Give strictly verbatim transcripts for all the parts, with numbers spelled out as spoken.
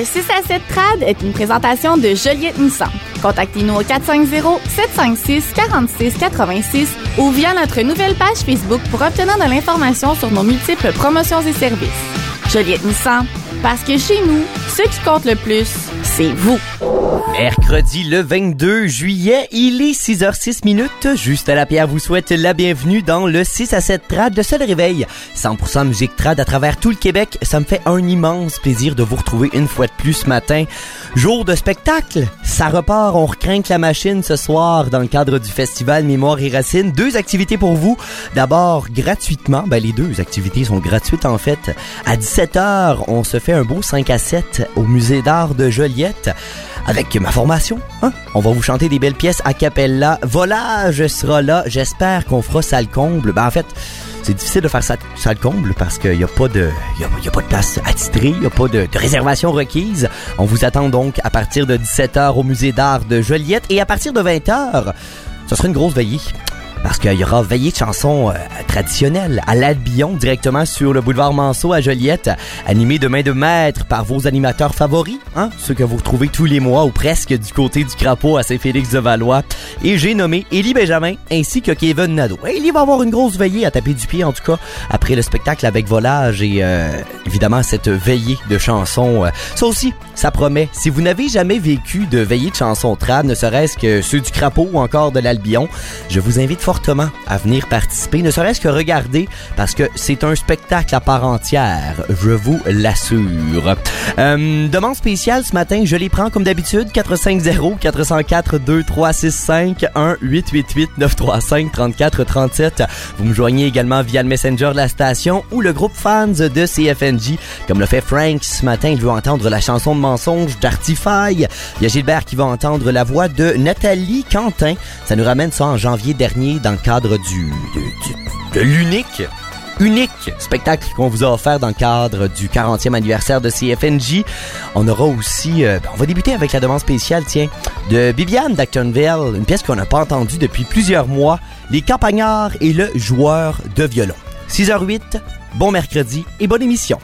Le six à sept Trad est une présentation de Joliette Nissan. Contactez-nous au quatre cinq zéro, sept cinq six, quatre six huit six ou via notre nouvelle page Facebook pour obtenir de l'information sur nos multiples promotions et services. Joliette Nissan, parce que chez nous, ce qui compte le plus, c'est vous. Mercredi le vingt-deux juillet, il est six heures six minutes. Juste à la Pierre vous souhaite la bienvenue dans le six à sept Trad, le seul réveil cent pour cent musique trad à travers tout le Québec. Ça me fait un immense plaisir de vous retrouver une fois de plus ce matin. Jour de spectacle, ça repart, on recrinque la machine ce soir dans le cadre du festival Mémoire et Racines. Deux activités pour vous. D'abord, gratuitement, ben les deux activités sont gratuites en fait. À dix-sept heures, on se fait un beau cinq à sept au musée d'art de Joliette. Avec ma formation, hein? On va vous chanter des belles pièces a cappella. Volage sera là. J'espère qu'on fera salle comble. Ben en fait, c'est difficile de faire salle, salle comble parce qu'il n'y a pas de, il y a, il y a pas de place attitrée, il n'y a pas de, de réservation requise. On vous attend donc à partir de dix-sept heures au musée d'art de Joliette et à partir de vingt heures, ce sera une grosse veillée. Parce qu'il y aura veillée de chansons euh, traditionnelles à l'Albion, directement sur le boulevard Manceau à Joliette, animé de main de maître par vos animateurs favoris, hein, ceux que vous retrouvez tous les mois ou presque du côté du Crapaud à Saint-Félix-de-Valois. Et j'ai nommé Élie Benjamin ainsi que Kevin Nadeau. Élie va avoir une grosse veillée à taper du pied, en tout cas, après le spectacle avec Volage et euh, évidemment cette veillée de chansons. Euh, ça aussi, ça promet. Si vous n'avez jamais vécu de veillée de chansons trad, ne serait-ce que ceux du Crapaud ou encore de l'Albion, je vous invite fortement à venir participer, ne serait-ce que regarder, parce que c'est un spectacle à part entière, je vous l'assure. Euh, demande spéciale ce matin, je les prends comme d'habitude, quatre cinq zéro, quatre zéro quatre, deux trois six cinq, un huit huit huit, neuf trois cinq, trente-quatre trente-sept. Vous me joignez également via le Messenger de la station ou le groupe fans de C F N J, comme le fait Frank ce matin. Il veut entendre la chanson de mensonge d'Artify. Il y a Gilbert qui va entendre la voix de Nathalie Quentin. Ça nous ramène ça en janvier dernier dans le cadre du, de, du de l'unique unique spectacle qu'on vous a offert dans le cadre du quarantième anniversaire de C F N J. On aura aussi, euh, on va débuter avec la demande spéciale, tiens, de Bibiane d'Actonville, une pièce qu'on n'a pas entendue depuis plusieurs mois, Les Campagnards et le joueur de violon. six heures huit, bon mercredi et bonne émission.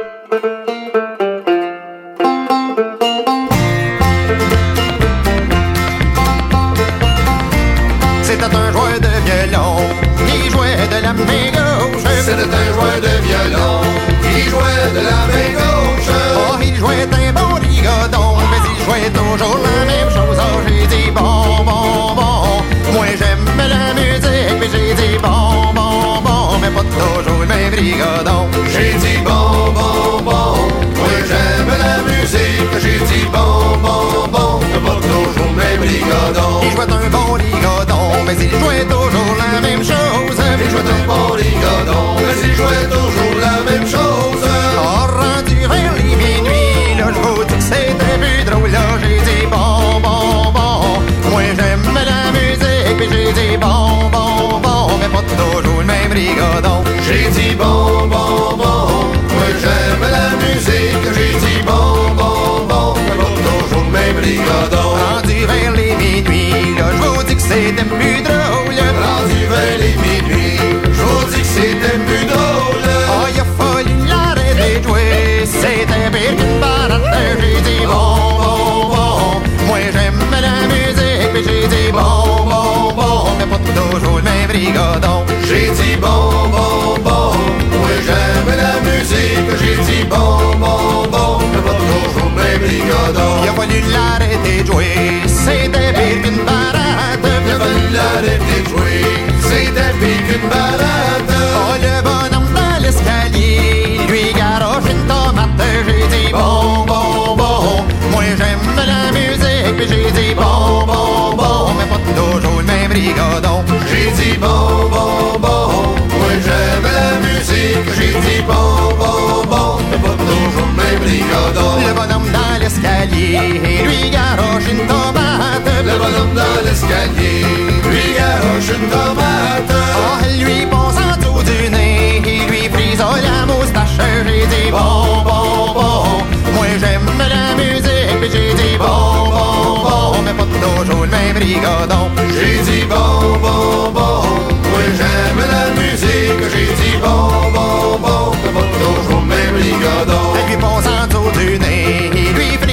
C'était un joueur de violon, il jouait de la main gauche. C'était un joueur de violon, il jouait de la main gauche. Oh, il jouait un bon rigodon, mais il jouait toujours la même chose. Oh, j'ai dit bon, bon, bon, moi j'aime la musique, mais j'ai dit bon, bon, bon, mais pas toujours le même rigodon. J'ai dit bon, bon, bon, moi j'aime la musique, j'ai dit bon, bon, bon, mais pas toujours le même rigodon. Il jouait un bon rigodon, mais il jouait toujours la même chose. Il jouait un bon rigodon, mais il jouait toujours la même chose. Oh, rendu vers les minuit, là, je vous dis que c'était plus drôle. Là, j'ai dit bon, bon, bon, moi j'aime la musique, puis j'ai dit bon, bon, bon, mais pas toujours le même rigodon. J'ai dit bon, bon, bon, moi j'aime la musique, j'ai dit bon, bon, bon, mais pas toujours le même rigodon. Rendu vers les minuit, là, je vous dis que c'était plus drôle. Rendu vers les minuit, je vous dis que c'était plus drôle. Oh, il a fallu l'arrêter de jouer, c'était pire qu'une barate. J'ai dit bon, bon, bon, moi j'aime la musique, mais j'ai dit bon, bon, bon, mais pas toujours le même rigodon. J'ai dit bon, bon, bon, moi j'aime la musique, j'ai dit bon, bon, bon, mais pas toujours le même rigodon. Il a fallu l'arrêter de jouer, c'était pire qu'une barate. Il a fallu l'arrêter de jouer, c'était pire qu'une barate. Oh, le bonhomme dans l'escalier, lui garoche une tomate. J'ai dit bon, bon, bon, moi j'aime la musique, mais j'ai dit bon, bon, bon, mais pas toujours le même rigodon. J'ai dit bon, bon, bon, moi j'aime la musique, j'ai dit bon, bon, bon, mais pas toujours le même rigodon. Le bonhomme dans l'escalier, lui garoche une tomate. Le bonhomme dans l'escalier, lui garoche une tomate. Oh, lui pense en dessous du nez, lui frise la moustache. J'ai dit bon, bon, bon, moi j'aime la musique, mais j'ai dit bon, bon, bon, mais pas toujours le même rigodon. J'ai dit bon, bon, bon, moi j'aime la musique, j'ai dit bon, bon, bon, mais pas toujours le même rigodon. Et lui pense en dessous du nez, lui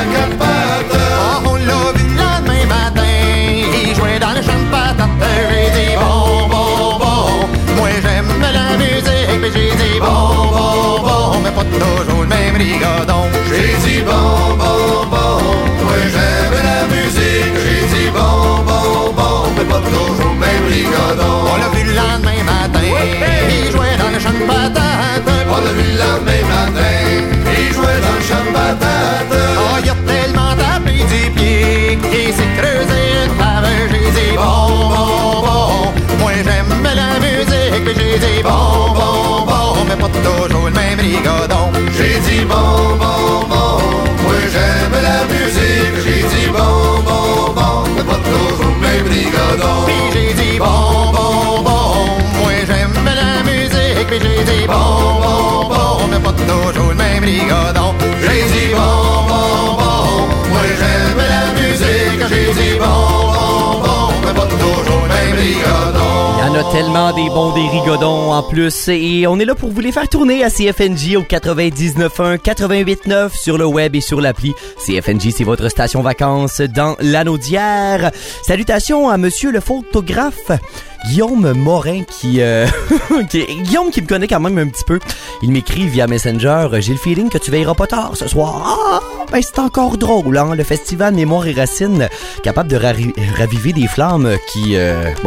quatre pattes. Oh, on l'a vu le lendemain matin, il jouait dans le champ de patates. J'ai dit bon, bon, bon, moi j'aime la musique, mais j'ai dit bon, bon, bon, mais pas toujours le même rigodon. J'ai dit bon, bon, bon, moi j'aime la musique, j'ai dit bon, bon, bon, mais pas toujours le même rigodon. On l'a vu le lendemain matin, il jouait dans le champ de patates. On l'a vu le lendemain matin, il jouait dans le champ de patates. Oh, il a tellement tapé du pied qu'il s'est creusé une fave. J'ai dit bon, bon, bon, moi j'aime la musique, mais j'ai dit bon, bon, bon, mais pas toujours le même rigodon. J'ai dit bon, bon, bon, moi j'aime la musique, j'ai dit bon, bon, bon, mais pas toujours le même rigodon. Puis j'ai dit bon, bon, bon, moi j'aime la musique, mais j'ai dit bon, bon, bon, mais pas toujours le même rigodon. J'ai dit bon, bon, bon, moi j'aime la musique, j'ai dit bon, bon, bon, mais pas toujours le même rigodon. Il y en a tellement des bons des rigodons en plus et on est là pour vous les faire tourner à C F N J au quatre-vingt-dix-neuf un, quatre-vingt-huit neuf sur le web et sur l'appli. C F N J, c'est votre station vacances dans l'anneau d'hier. Salutations à monsieur le photographe Guillaume Morin qui, euh, qui Guillaume qui me connaît quand même un petit peu. Il m'écrit via Messenger: j'ai le feeling que tu veilleras pas tard ce soir. Ah, ben c'est encore drôle, hein. Le festival Mémoire et Racines, capable de ra- raviver des flammes qui, euh, bon,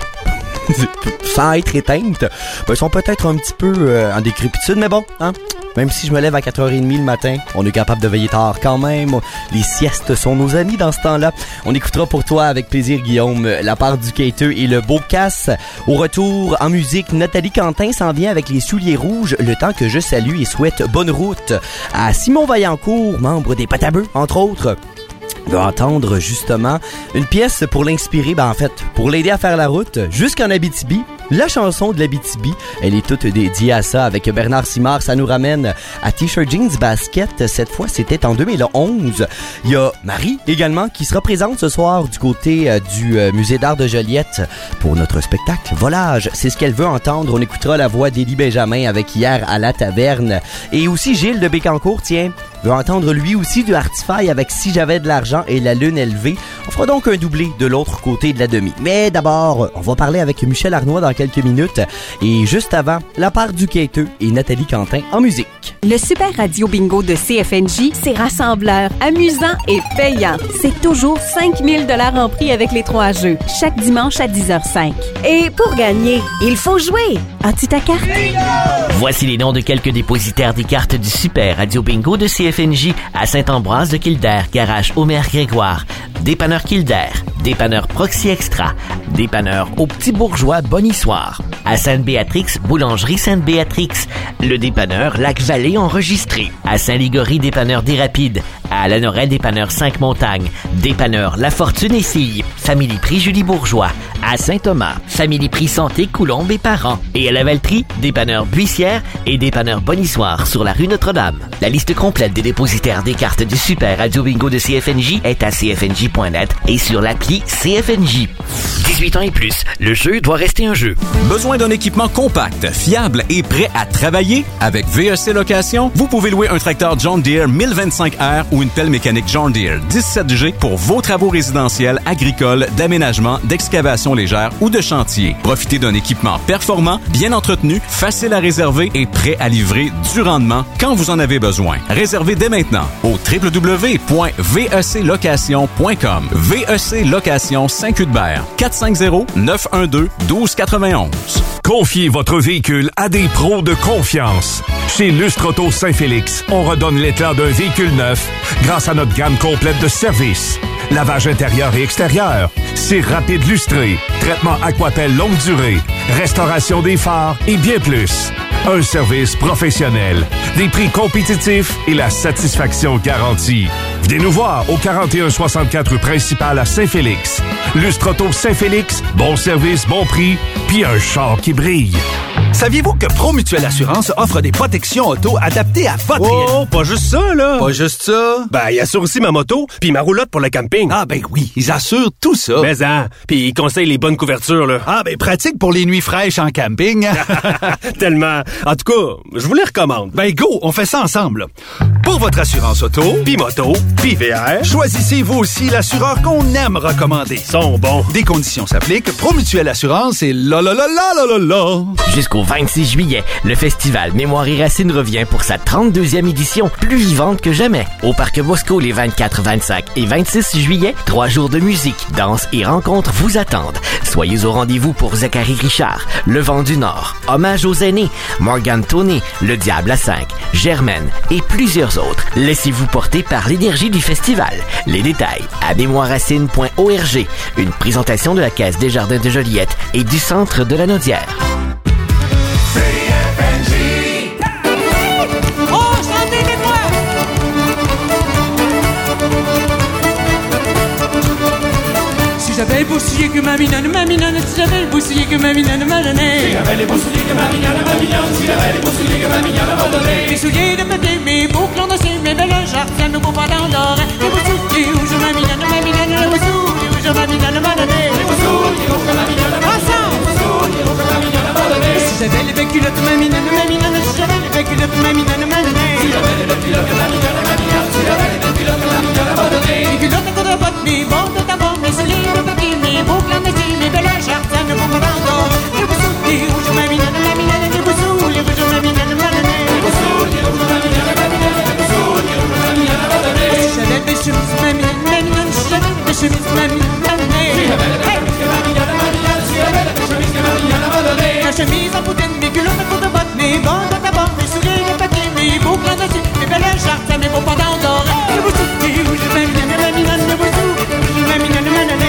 sans être éteintes, ben, sont peut-être un petit peu euh, en décrépitude, mais bon, hein. Même si je me lève à quatre heures trente le matin, on est capable de veiller tard quand même. Les siestes sont nos amis dans ce temps-là. On écoutera pour toi avec plaisir, Guillaume, la part du quêteux et le beau casse. Au retour, en musique, Nathalie Quentin s'en vient avec les souliers rouges, le temps que je salue et souhaite bonne route à Simon Vaillancourt, membre des Pâtes à Bœufs, entre autres. On va entendre justement une pièce pour l'inspirer, ben en fait, pour l'aider à faire la route jusqu'en Abitibi. La chanson de l'Abitibi, elle est toute dédiée à ça avec Bernard Simard. Ça nous ramène à T-shirt Jeans Basket. Cette fois, c'était en deux mille onze. Il y a Marie également qui sera présente ce soir du côté euh, du euh, Musée d'art de Joliette pour notre spectacle Volage. C'est ce qu'elle veut entendre. On écoutera la voix d'Élie Benjamin avec Hier à la taverne. Et aussi Gilles de Bécancourt, tiens, veut entendre lui aussi du Artify avec Si j'avais de l'argent et La lune élevée. On fera donc un doublé de l'autre côté de la demi. Mais d'abord, on va parler avec Michel Arnois dans quelques minutes. Et juste avant, la part du quêteux et Nathalie Quentin en musique. Le Super Radio Bingo de C F N J, c'est rassembleur, amusant et payant. C'est toujours cinq mille dollars en prix avec les trois jeux, chaque dimanche à dix heures zéro cinq. Et pour gagner, il faut jouer. As-tu ta carte? Voici les noms de quelques dépositaires des cartes du Super Radio Bingo de C F N J à Saint-Ambroise de Kildare, Garage Omer Grégoire, Dépanneur Kildare, Dépanneur Proxy Extra, Dépanneur au Petit Bourgeois Bonissoir, à Sainte-Béatrix, Boulangerie Sainte-Béatrix, le Dépanneur Lac-Vallée enregistré, à Saint-Ligory, Dépanneur des Rapides, à Lanoret, Dépanneur Cinq-Montagnes, Dépanneur La Fortune et Filles, Famille Prix Julie Bourgeois, à Saint-Thomas, Famille Prix Santé Coulombe et Parents, et à la Valtrie, Dépanneur Buissière et Dépanneur Bonissoir sur la rue Notre-Dame. La liste complète des dépositaires des cartes du Super Radio Bingo de C F N J est à c f n j point net et sur l'appli C F N J. dix-huit ans et plus, le jeu doit rester un jeu. Besoin d'un équipement compact, fiable et prêt à travailler? Avec V E C Location, vous pouvez louer un tracteur John Deere mille vingt-cinq R ou une pelle mécanique John Deere dix-sept G pour vos travaux résidentiels, agricoles, d'aménagement, d'excavation légère ou de chantier. Profitez d'un équipement performant, bien entretenu, facile à réserver et prêt à livrer du rendement quand vous en avez besoin. Réservez dès maintenant au w w w point v e c location point com. V E C Location Saint-Cuthbert, quatre cinq zéro, neuf un deux, un deux neuf un. Confiez votre véhicule à des pros de confiance. Chez Lustre Auto Saint-Félix, on redonne l'éclat d'un véhicule neuf grâce à notre gamme complète de services. Lavage intérieur et extérieur, cire rapide lustré, traitement Aquapel longue durée, restauration des phares et bien plus. Un service professionnel, des prix compétitifs et la satisfaction garantie. Venez nous voir au quarante et un soixante-quatre rue principale à Saint-Félix. Lustre Auto Saint-Félix, bon service, bon prix, puis un char qui brille. Saviez-vous que Promutuelle Assurance offre des protections auto adaptées à votre... Oh, pas juste ça, là! Pas juste ça? Ben, ils assurent aussi ma moto, puis ma roulotte pour le camping. Ah, ben oui, ils assurent tout ça. Mais hein, puis ils conseillent les bonnes couvertures, là. Ah, ben pratique pour les nuits fraîches en camping. Tellement. En tout cas, je vous les recommande. Ben go, on fait ça ensemble. Pour votre assurance auto, Puis moto, puis V R. choisissez vous aussi l'assureur qu'on aime recommander. Ils sont bons. Des conditions s'appliquent. Promutuelle Assurance et la la la la la la la. Jusqu'au vingt-six juillet, le festival Mémoire et Racines revient pour sa trente-deuxième édition, plus vivante que jamais. Au Parc Bosco les vingt-quatre, vingt-cinq et vingt-six juillet, trois jours de musique, danse et rencontres vous attendent. Soyez au rendez-vous pour Zachary Richard, Le Vent du Nord, Hommage aux aînés, Morgan Toney, Le Diable à cinq, Germaine et plusieurs autres. Laissez-vous porter par l'énergie du festival. Les détails à mémoire racine point org. Une présentation de la Caisse des Jardins de Joliette et du Centre de la Naudière. Oh, chantez-les-moi! Si j'avais le boussier que ma minane, ma minane, si j'avais le boussier que ma minane m'a donné. Si j'avais les boussiers que ma minane, ma minane, si j'avais les boussiers que ma minane m'a donné. Mes souliers de papier, mes boucles en acier, mes belles jarretiens, nos beaux pantalons d'or. Les boussiers où je ma minane, ma minane, les boussiers où je ma minane m'a donné. Les boussiers où je ma minane m'a donné. Si j'avais les belles culottes, ma minane, ma minane, si j'avais les belles culottes, ma minane m'a donné. Si j'avais les belles culottes, ma minane, ma minane, si j'avais les belles culottes, ma minane m'a donné. Les culottes à de bottes, mes bords de tabac, mes souliers de papier, mes boucles en acier, mes belles jarretiens, nos beaux pantalons d'or. Les boussiers où je ma minane, ma minane, les boussiers où je ma minane m'a donné. Les boussiers où je ma minane, ma minane, les boussiers où je ma minane m'a donné. Si j'avais des chemises, ma minane, ma minane, si j'avais des chemises, ma minane m'a donné. Si j'avais des chemises, ma minane, ma minane, si j'avais des chemises, ma minane m'a donné. Ma chemise en boutaine, mes culottes à courte de bottes, mes bandes de tabac, mes souliers de papier, mes boucles en acier, mes belles jarretiens, mes beaux pantalons d'or. Les boussiers où je ma minane, ma minane, les boussiers où je ma minane m'a donné.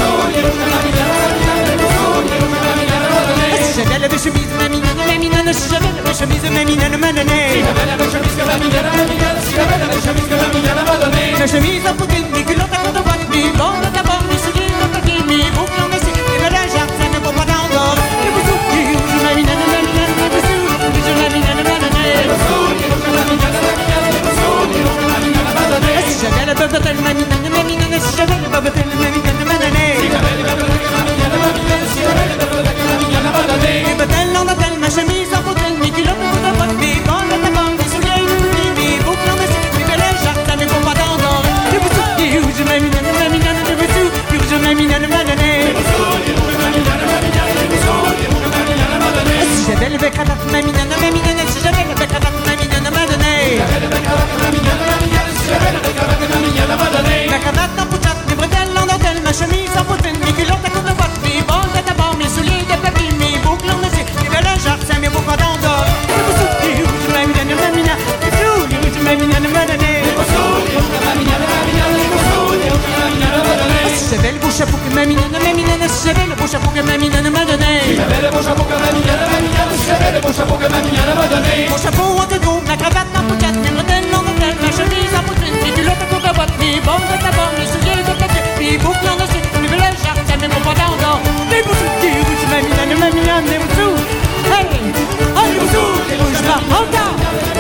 Si j'avais la belle chemise, ma minane, ma minane, si j'avais la belle chemise, ma minane m'a donné. Si j'avais la belle chemise, ma minane, ma minane, si j'avais la belle chemise, ma minane m'a donné. Ma chemise en poutine, mes culottes à courte de bottes, mes bandes de tabac, mes souliers de papier, mes boucles en acier, mes belles jarretiens, mes beaux pantalons d'or. Les boussiers où je ma minane, ma minane, les boussiers où je ma minane m'a donné. Les boussiers où je ma minane, ma minane, les boussiers où je ma minane m'a donné. Si j'avais la bobotelle, ma minane, ma minane, si j'avais la bobotelle, ma minane m'a donné. Si j'avais la bobotelle, ma minane, ma minane, si j'avais la bobotelle, ma minane m'a donné. Mes bottelles en dentelle, ma chemise en poutine, mes culottes à courte de bottes, mes bandes de tabac, mes souliers de papier, mes boucles en acier, mes belles jarretiens, mes beaux pantalons d'or. Les boussiers où je ma minane, ma minane, les boussiers où je ma minane m'a donné. Les boussiers où je ma minane, ma minane, les boussies où je ma minane m'a donné. Si j'avais les belles cravates, ma minane, ma minane, si j'avais les belles cravates, ma minane m'a donné. Si j'avais les belles cravates, ma minane, ma minane, si j'avais les belles cravates, ma minane m'a donné. Ma cravate en pouchette, mes bretelles en dentelle, ma chemise en poutine, mes culottes à courte de bottes, mes bandes de tabac, mes souliers de papier, mes boucles en acier, mes belles jarretiens, mes beaux pantalons d'or. Les boussiers où je ma minane, ma minane, les boussiers où je ma minane m'a donné. Les boussiers où je ma minane, ma minane, les boussies où je ma minane m'a donné. Si j'avais le beau chapeau que ma minane, ma minane, si j'avais le beau chapeau que ma minane m'a donné. Si j'avais le beau chapeau que ma minane, ma minane, si j'avais le beau chapeau que ma minane m'a donné. Mon chapeau en deux ma cravate en pouchette, mes bretelles en dentelle, ma chemise en poutine, mes culottes à courte de bottes, mes bandes de tabac, mes souliers de papier, mes boucles en acier, mes belles jarretiens, mes beaux pantalons d'or. Les boussiers où je ma minane, ma minane, les boussies. Hey! Oh, les boussies où je ma minane,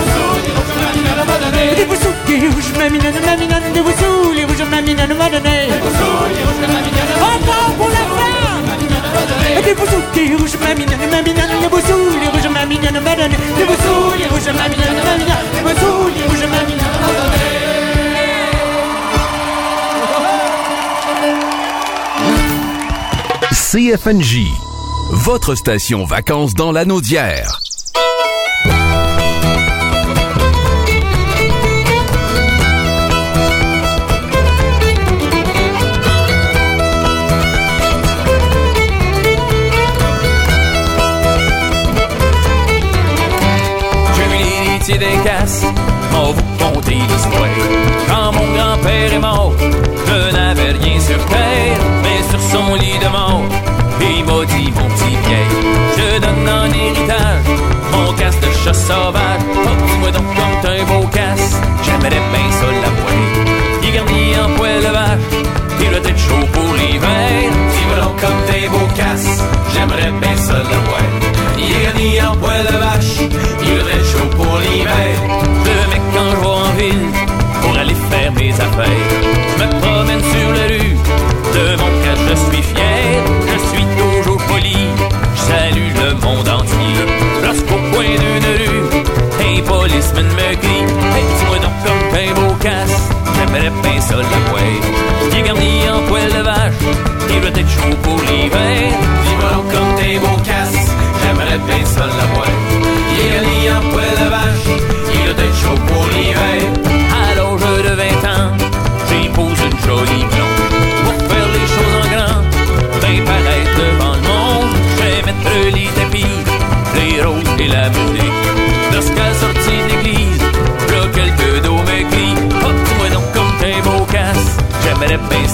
les boussies où je ma minane, ma minane, les boussies où je ma minane m'a donné. Encore pour la fin! Les boussies où je ma minane, ma minane, les boussies où je ma minane m'a donné. Les boussies où je ma minane, ma minane, les boussies où je ma minane m'a donné. C F N J, votre station vacances dans la Naudière. Des casses, on vous conter l'histoire. Quand mon grand-père est mort, je n'avais rien sur terre, mais sur son lit de mort, il m'a dit, mon petit vieil, je donne en héritage mon casse de chat sauvage. Oh, dis-moi donc comme t'as un beau casse, j'aimerais bien ça l'avouer. Il est garni en poêle de vache, il doit être chaud pour l'hiver. Dis-moi donc comme t'as un beau casse, j'aimerais bien ça l'avouer. Il est garni en poêle de vache, il doit être chaud pour l'hiver. Le mec quand je vais en ville pour aller faire mes affaires, je me promène sur la rue, de mon cas je suis fier. Je suis toujours poli, je salue le monde entier. Lorsqu'au coin d'une rue, un policeman me crie, hey, dis-moi donc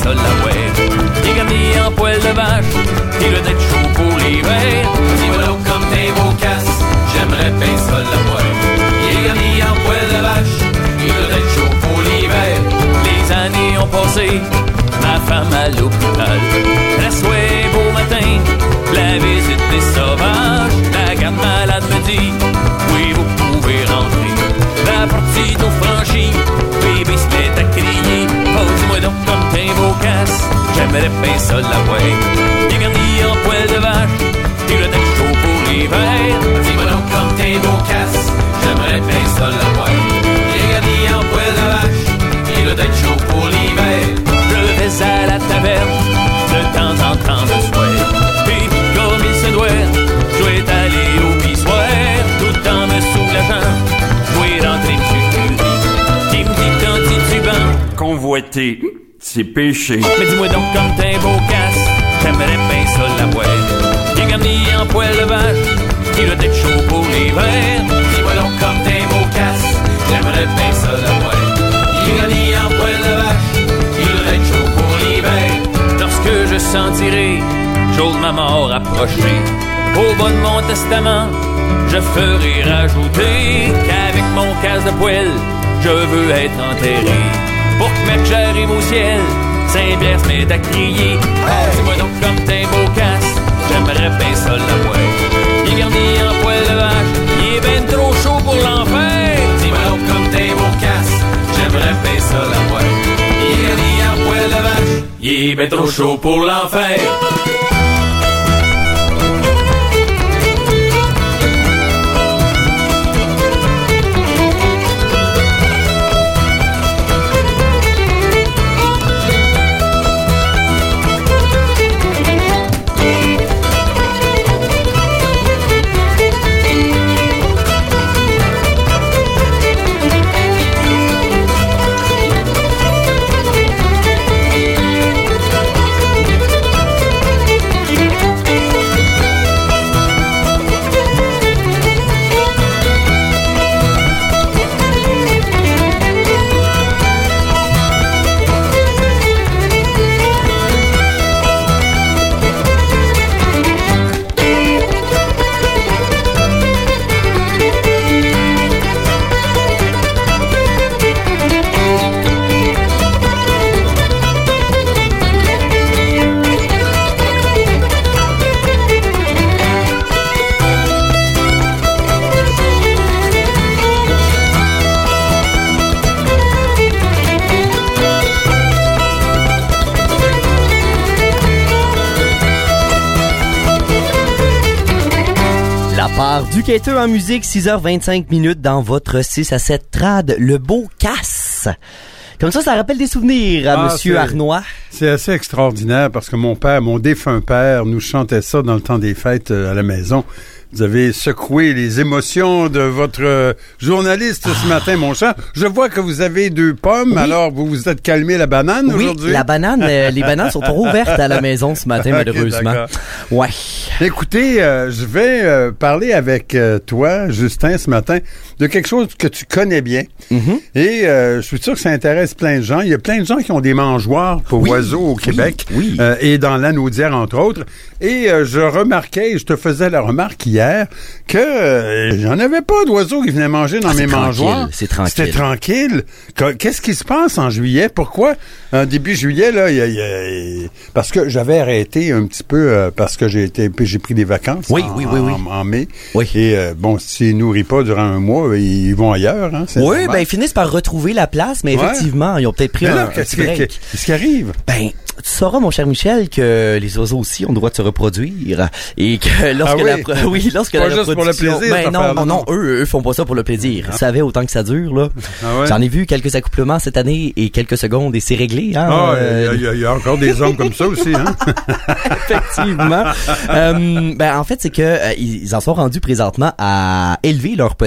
ça la ouais. Il est garni en poil de vache, il doit être chaud pour l'hiver. Dis-moi donc comme tes beaux casses, j'aimerais bien ça la ouais. Il est garni en poil de vache, il doit être chaud pour l'hiver. Les années ont passé, ma femme à l'hôpital. La soirée beau matin, la visite des sauvages. La garde malade me dit, oui vous pouvez rentrer. La porte d'eau franchie, bébé se met à crier. Oh dis-moi donc comme t'es beau casse, j'aimerais bien ça la ouais. Il est garni en poil de vache, il doit être chaud pour l'hiver. Dis-moi donc comme t'es beau casse, j'aimerais bien ça la ouais. Il est garni en poil de vache, il doit être chaud pour l'hiver. Je vais à la taverne, de temps en temps le soir. Puis comme il se doit, je dois aller au pissoir, tout en me soulageant. Je dois rentrer monsieur Curie, qui me dit quand il tubant. Convoiter, c'est péché. Mais dis-moi donc comme t'es beau casse, j'aimerais bien ça la boîte. Il est garni en poil de vache, il doit être chaud pour l'hiver. Dis-moi donc comme t'es beau casse, j'aimerais bien ça la boîte. Il est garni en poil de vache, il doit être chaud pour l'hiver. Lorsque je sentirai j'ose ma mort approcher, au bas de mon testament, je ferai rajouter qu'avec mon casse de poêle, je veux être enterré. Pour que mec j'arrive au ciel, Saint-Pierre se met à crier. Oh, dis-moi donc comme t'es beau casse, j'aimerais bien ça la boîte. Il est garni en poil de vache, il est ben trop chaud pour l'enfer. Dis-moi donc comme t'es beau casse, j'aimerais bien ça la boîte. Il est garni en poil de vache, il est ben trop chaud pour l'enfer. Du quêteux en musique, six heures vingt-cinq minutes dans votre six à sept trad, le beau casse. Comme ça, ça rappelle des souvenirs à ah, Monsieur c'est, Arnois. C'est assez extraordinaire parce que mon père, mon défunt père, nous chantait ça dans le temps des fêtes à la maison. Vous avez secoué les émotions de votre euh, journaliste ah. ce matin, mon cher. Je vois que vous avez deux pommes, oui. Alors vous vous êtes calmé la banane oui, aujourd'hui? Oui, la banane, euh, les bananes sont trop ouvertes à la maison ce matin, okay, malheureusement. D'accord. Ouais. Écoutez, euh, je vais euh, parler avec euh, toi, Justin, ce matin, de quelque chose que tu connais bien. Mm-hmm. Et euh, je suis sûr que ça intéresse plein de gens. Il y a plein de gens qui ont des mangeoires pour oui. oiseaux au Québec, oui. Oui. Euh, et dans l'Anaudière, entre autres. Et euh, je remarquais, je te faisais la remarque hier, que euh, j'en avais pas d'oiseaux qui venaient manger dans ah, mes mangeoires. C'est tranquille. C'était tranquille. Qu'est-ce qui se passe en juillet? Pourquoi? En début juillet, là, y a, y a, parce que j'avais arrêté un petit peu, euh, parce que j'ai été, j'ai pris des vacances oui, en, oui, oui, oui. en, en mai. Oui. Et euh, bon, s'ils nourrissent pas durant un mois, ils vont ailleurs. Hein, oui, normal. Ben ils finissent par retrouver la place, mais ouais. effectivement, ils ont peut-être pris mais là, un, qu'est-ce un petit break. Qu'est-ce qui arrive? Ben, tu sauras, mon cher Michel, que les oiseaux aussi ont le droit de se reproduire et que lorsque ah oui? la pro- oui, lorsque pas la juste pour le plaisir. Ben non, non, non, eux, eux font pas ça pour le plaisir. Ah. Vous savez, autant que ça dure, là. Ah ouais? J'en ai vu quelques accouplements cette année et quelques secondes et c'est réglé, hein. Ah, il euh... y, y, y a encore des hommes comme ça aussi, hein. Effectivement. euh, ben, en fait, c'est que euh, ils en sont rendus présentement à élever leurs petits.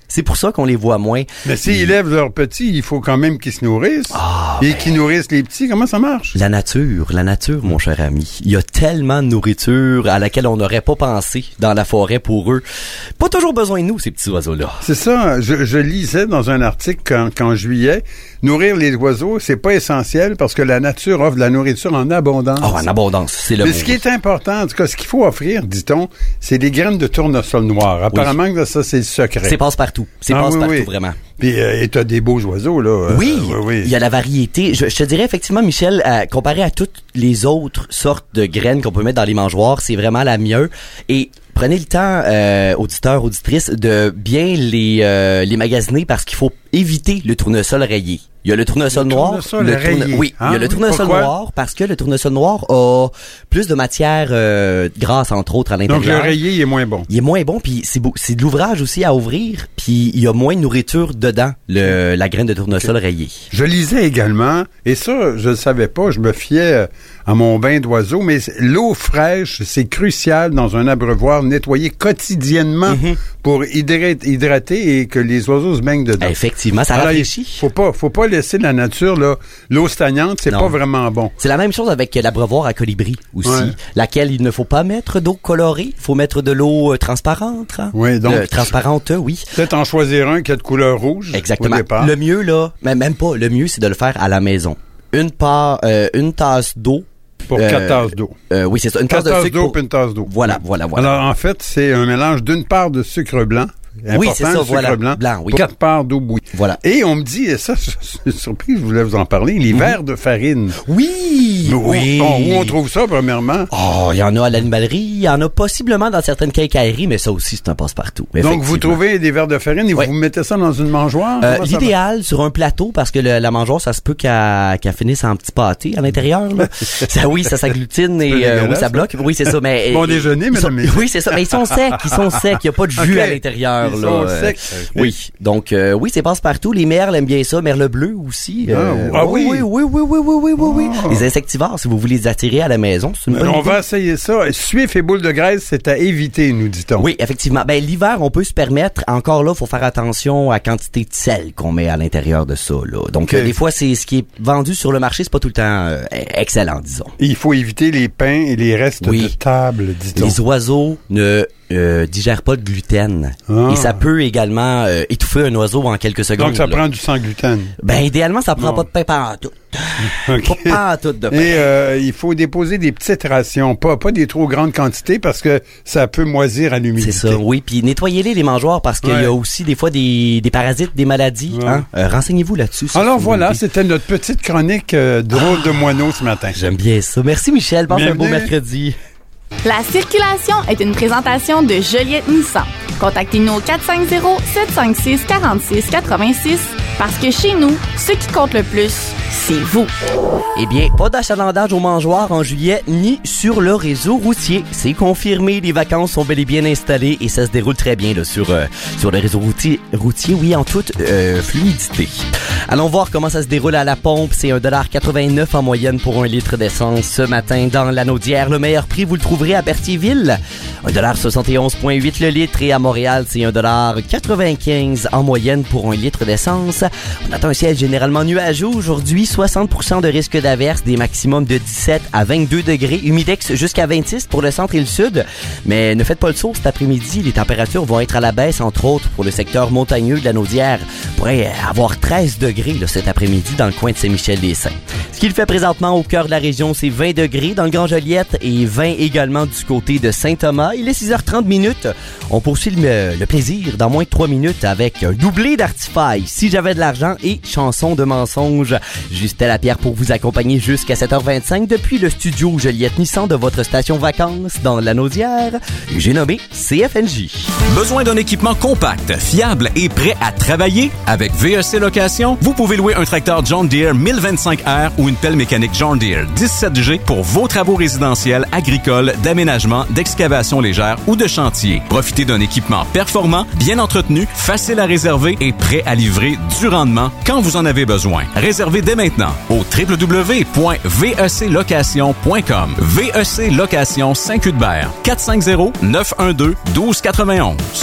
C'est pour ça qu'on les voit moins. Mais s'ils élèvent leurs petits, il faut quand même qu'ils se nourrissent. Ah, et ben... qu'ils nourrissent les petits. Comment ça marche? La nature, la nature, mon cher ami. Il y a tellement de nourriture à laquelle on n'aurait pas pensé dans la forêt pour eux. Pas toujours besoin de nous, ces petits oiseaux-là. C'est ça. Je, je lisais dans un article qu'en, qu'en juillet, nourrir les oiseaux, c'est pas essentiel parce que la nature offre de la nourriture en abondance. Oh, en abondance, c'est le Mais mot. ce qui est important, en tout cas, ce qu'il faut offrir, dit-on, c'est des graines de tournesol noir. Apparemment, oui. que ça, c'est le secret. C'est passe-partout. C'est ah, passe-partout, oui, oui. vraiment. Puis, euh, et t'as des beaux oiseaux, là. Oui, euh, oui, oui. Il y a la variété. Je, je te dirais, effectivement, Michel, euh, comparé à toutes les autres sortes de graines qu'on peut mettre dans les mangeoires, c'est vraiment la mieux. Et prenez le temps, euh, auditeurs, auditrices, de bien les, euh, les magasiner parce qu'il faut éviter le tournesol rayé. Il y a le tournesol le noir. Tournesol le rayé. Tourne... Oui, hein? il y a le tournesol Pourquoi? noir parce que le tournesol noir a plus de matière euh, grasse, entre autres, à l'intérieur. Donc, le rayé, il est moins bon. Il est moins bon, puis c'est, beau, c'est de l'ouvrage aussi à ouvrir, puis il y a moins de nourriture dedans, le, la graine de tournesol okay. rayée. Je lisais également, et ça, je ne savais pas, je me fiais à mon bain d'oiseaux, mais l'eau fraîche, c'est crucial dans un abreuvoir, nettoyer quotidiennement mm-hmm. pour hydrater, hydrater et que les oiseaux se baignent dedans. Effectivement, ça Alors, rafraîchit. Faut pas, faut pas laisser la nature, là, l'eau stagnante, c'est non. pas vraiment bon. C'est la même chose avec l'abreuvoir à colibri aussi, ouais. laquelle il ne faut pas mettre d'eau colorée, il faut mettre de l'eau euh, transparente. Hein? Oui, donc. Euh, transparente, oui. Peut-être en choisir un qui a de couleur rouge. Exactement. Au départ. Le mieux, là, mais même pas, le mieux, c'est de le faire à la maison. Une part, euh, une tasse d'eau. Pour euh, quatre tasses d'eau. Euh, oui, c'est ça. Une quatre tasse de sucre. d'eau pour... puis une tasse d'eau. Voilà, voilà, voilà. Alors, en fait, c'est un mélange d'une part de sucre blanc. Important, oui, c'est ça, le sucre voilà. blanc. blanc oui. Quatre parts d'eau bouillie. Voilà. Et on me dit, et ça, je suis surpris, je voulais vous en parler, les mmh. verres de farine. Oui! Où, oui! On, où on trouve ça, premièrement? Oh, il y en a à l'animalerie, il y en a possiblement dans certaines quincailleries, mais ça aussi, c'est un passe-partout. Donc, vous trouvez des verres de farine et oui. vous mettez ça dans une mangeoire? Euh, l'idéal, sur un plateau, parce que le, la mangeoire, ça se peut qu'elle, qu'elle finisse en petit pâté à l'intérieur. Là. ça, oui, ça s'agglutine et euh, oui, ça bloque. Oui, c'est ça. Mais, bon et, déjeuner, mesdames, messieurs. Oui, c'est ça. Mais ils sont secs, ils sont secs. Il n'y a pas de jus okay. à l'intérieur. Ils là. sont secs. Okay. Oui, donc euh, oui, c'est passe-partout. Les merles aiment bien ça, merle bleu aussi. Euh, ah, ah oui, oui, oui, oui, oui, oui, oui, oui, oui. Ah. Les insectivores, si vous voulez les attirer à la maison, c'est une bonne on idée. va essayer ça. Suif et boule de graisse, c'est à éviter, nous dit-on. Oui, effectivement. Ben l'hiver, on peut se permettre. Encore là, faut faire attention à la quantité de sel qu'on met à l'intérieur de ça. Là. Donc okay. euh, des fois, c'est ce qui est vendu sur le marché, c'est pas tout le temps euh, excellent, disons. Il faut éviter les pains et les restes oui. de table, dit-on. Les oiseaux ne Euh, digère pas de gluten. Ah. Et ça peut également euh, étouffer un oiseau en quelques secondes. Donc, ça là. prend du sans gluten. Ben, idéalement, ça prend non. pas de pain pantoute. Okay. Pas pantoute de pain. Et euh, il faut déposer des petites rations, pas, pas des trop grandes quantités parce que ça peut moisir à l'humidité. C'est ça, oui. Puis nettoyez-les, les mangeoires, parce qu'il ouais. y a aussi des fois des, des parasites, des maladies. Ouais. Hein? Euh, renseignez-vous là-dessus. Alors voilà, c'était notre petite chronique euh, drôle ah, de moineau ce matin. J'aime bien ça. Merci Michel, passe Bienvenue. un beau mercredi. La circulation est une présentation de Joliette Nissan. Contactez-nous au quatre cinq zéro, sept cinq six, quatre six huit six parce que chez nous, ce qui compte le plus, c'est vous. Eh bien, pas d'achalandage aux mangeoires en juillet ni sur le réseau routier. C'est confirmé, les vacances sont bel et bien installées et ça se déroule très bien là, sur, euh, sur le réseau routier, routier, oui, en toute euh, fluidité. Allons voir comment ça se déroule à la pompe. C'est un dollar quatre-vingt-neuf en moyenne pour un litre d'essence ce matin dans la Naudière. Le meilleur prix, vous le trouverez à Berthierville. un dollar soixante et onze virgule huit le litre et à Montréal, c'est un dollar quatre-vingt-quinze en moyenne pour un litre d'essence. On attend un ciel généralement nuageux aujourd'hui, soixante pour cent de risque d'averse, des maximums de dix-sept à vingt-deux degrés, humidex jusqu'à vingt-six pour le centre et le sud. Mais ne faites pas le saut cet après-midi, les températures vont être à la baisse, entre autres pour le secteur montagneux de la Naudière. On pourrait avoir treize degrés là, cet après-midi dans le coin de Saint-Michel-des-Saints. Ce qu'il fait présentement au cœur de la région, c'est vingt degrés dans le Grand Joliette et vingt également du côté de Saint-Thomas. Il est six heures trente minutes. On poursuit le, le plaisir dans moins de trois minutes avec un doublé d'Artifaille, Si j'avais de l'argent et chanson de mensonge. Justin Lapierre pour vous accompagner jusqu'à sept heures vingt-cinq depuis le studio Joliette Nissan de votre station vacances dans la Naudière. J'ai nommé C F N J. Besoin d'un équipement compact, fiable et prêt à travailler? Avec V E C Location, vous pouvez louer un tracteur John Deere mille vingt-cinq R ou une pelle mécanique John Deere dix-sept G pour vos travaux résidentiels, agricoles, d'aménagement, d'excavation légère ou de chantier. Profitez d'un équipement performant, bien entretenu, facile à réserver et prêt à livrer du rendement quand vous en avez besoin. Réservez dès maintenant au w w w point v e c location point com. V E C Location Saint-Cuthbert, quatre cinq zéro, neuf un deux, un deux neuf un.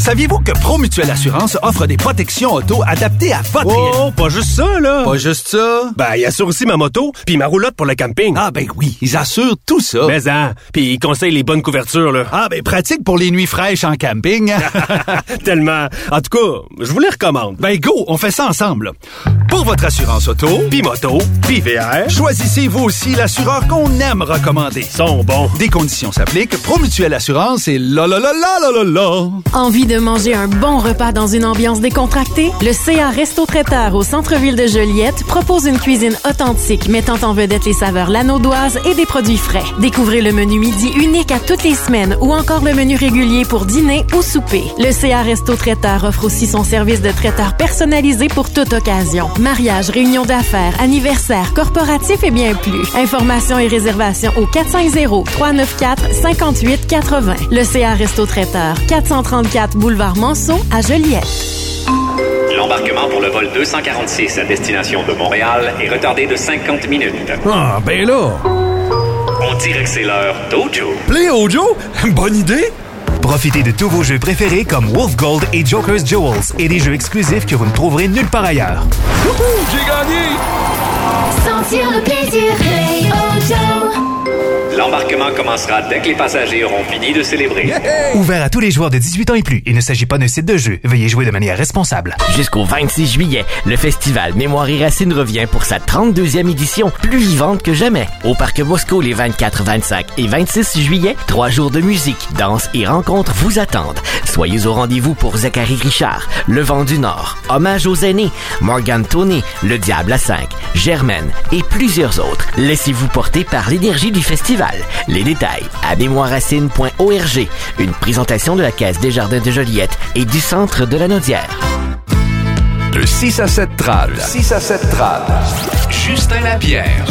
Saviez-vous que Promutuelle Assurance offre des protections auto adaptées à votre... Oh, pas juste ça, là! Pas juste ça? Ben, ils assurent aussi ma moto, puis ma roulotte pour le camping. Ah ben oui, ils assurent tout ça. Mais hein, puis ils conseillent les bonnes couvertures, là. Ah ben pratique pour les nuits fraîches en camping. Tellement. En tout cas, je vous les recommande. Ben go, on fait ça ensemble. Pour votre assurance auto, puis moto, puis V R, choisissez vous aussi l'assureur qu'on aime recommander. Ils sont bons. Des conditions s'appliquent. Promutuelle Assurance et la la la la la la la. Envie de manger un bon repas dans une ambiance décontractée? Le C A Resto Traiteur au centre-ville de Joliette propose une cuisine authentique mettant en vedette les saveurs lanaudoises et des produits frais. Découvrez le menu midi unique à toutes les semaines ou encore le menu régulier pour dîner ou souper. Le C A Resto Traiteur offre aussi son service de traiteur personnalisé pour toute occasion. Mariage, réunion d'affaires, anniversaire, corporatif et bien plus. Informations et réservations au quatre cinq zéro, trois neuf quatre, cinq huit quatre zéro. Le C A Resto Traiteur, quatre cent trente-quatre boulevard Manceau à Joliette. L'embarquement pour le vol deux cent quarante-six à destination de Montréal est retardé de cinquante minutes. Ah, ben là! On dirait que c'est l'heure d'Ojo. Play Ojo? Bonne idée! Profitez de tous vos jeux préférés comme Wolf Gold et Joker's Jewels et des jeux exclusifs que vous ne trouverez nulle part ailleurs. Youhou, j'ai gagné! Sentir le plaisir, Play Ojo. L'embarquement commencera dès que les passagers auront fini de célébrer. Yeah! Ouvert à tous les joueurs de dix-huit ans et plus. Il ne s'agit pas d'un site de jeu. Veuillez jouer de manière responsable. Jusqu'au vingt-six juillet, le festival Mémoire et Racines revient pour sa trente-deuxième édition, plus vivante que jamais. Au Parc Bosco les vingt-quatre, vingt-cinq et vingt-six juillet, trois jours de musique, danse et rencontres vous attendent. Soyez au rendez-vous pour Zachary Richard, Le Vent du Nord, Hommage aux aînés, Morgan Toney, Le Diable à cinq, Germaine et plusieurs autres. Laissez-vous porter par l'énergie du festival. Les détails à mémoire racine point org. Une présentation de la Caisse des Jardins de Joliette et du Centre de la Naudière. Le six à sept trad. six à sept trad. Justin Lapierre.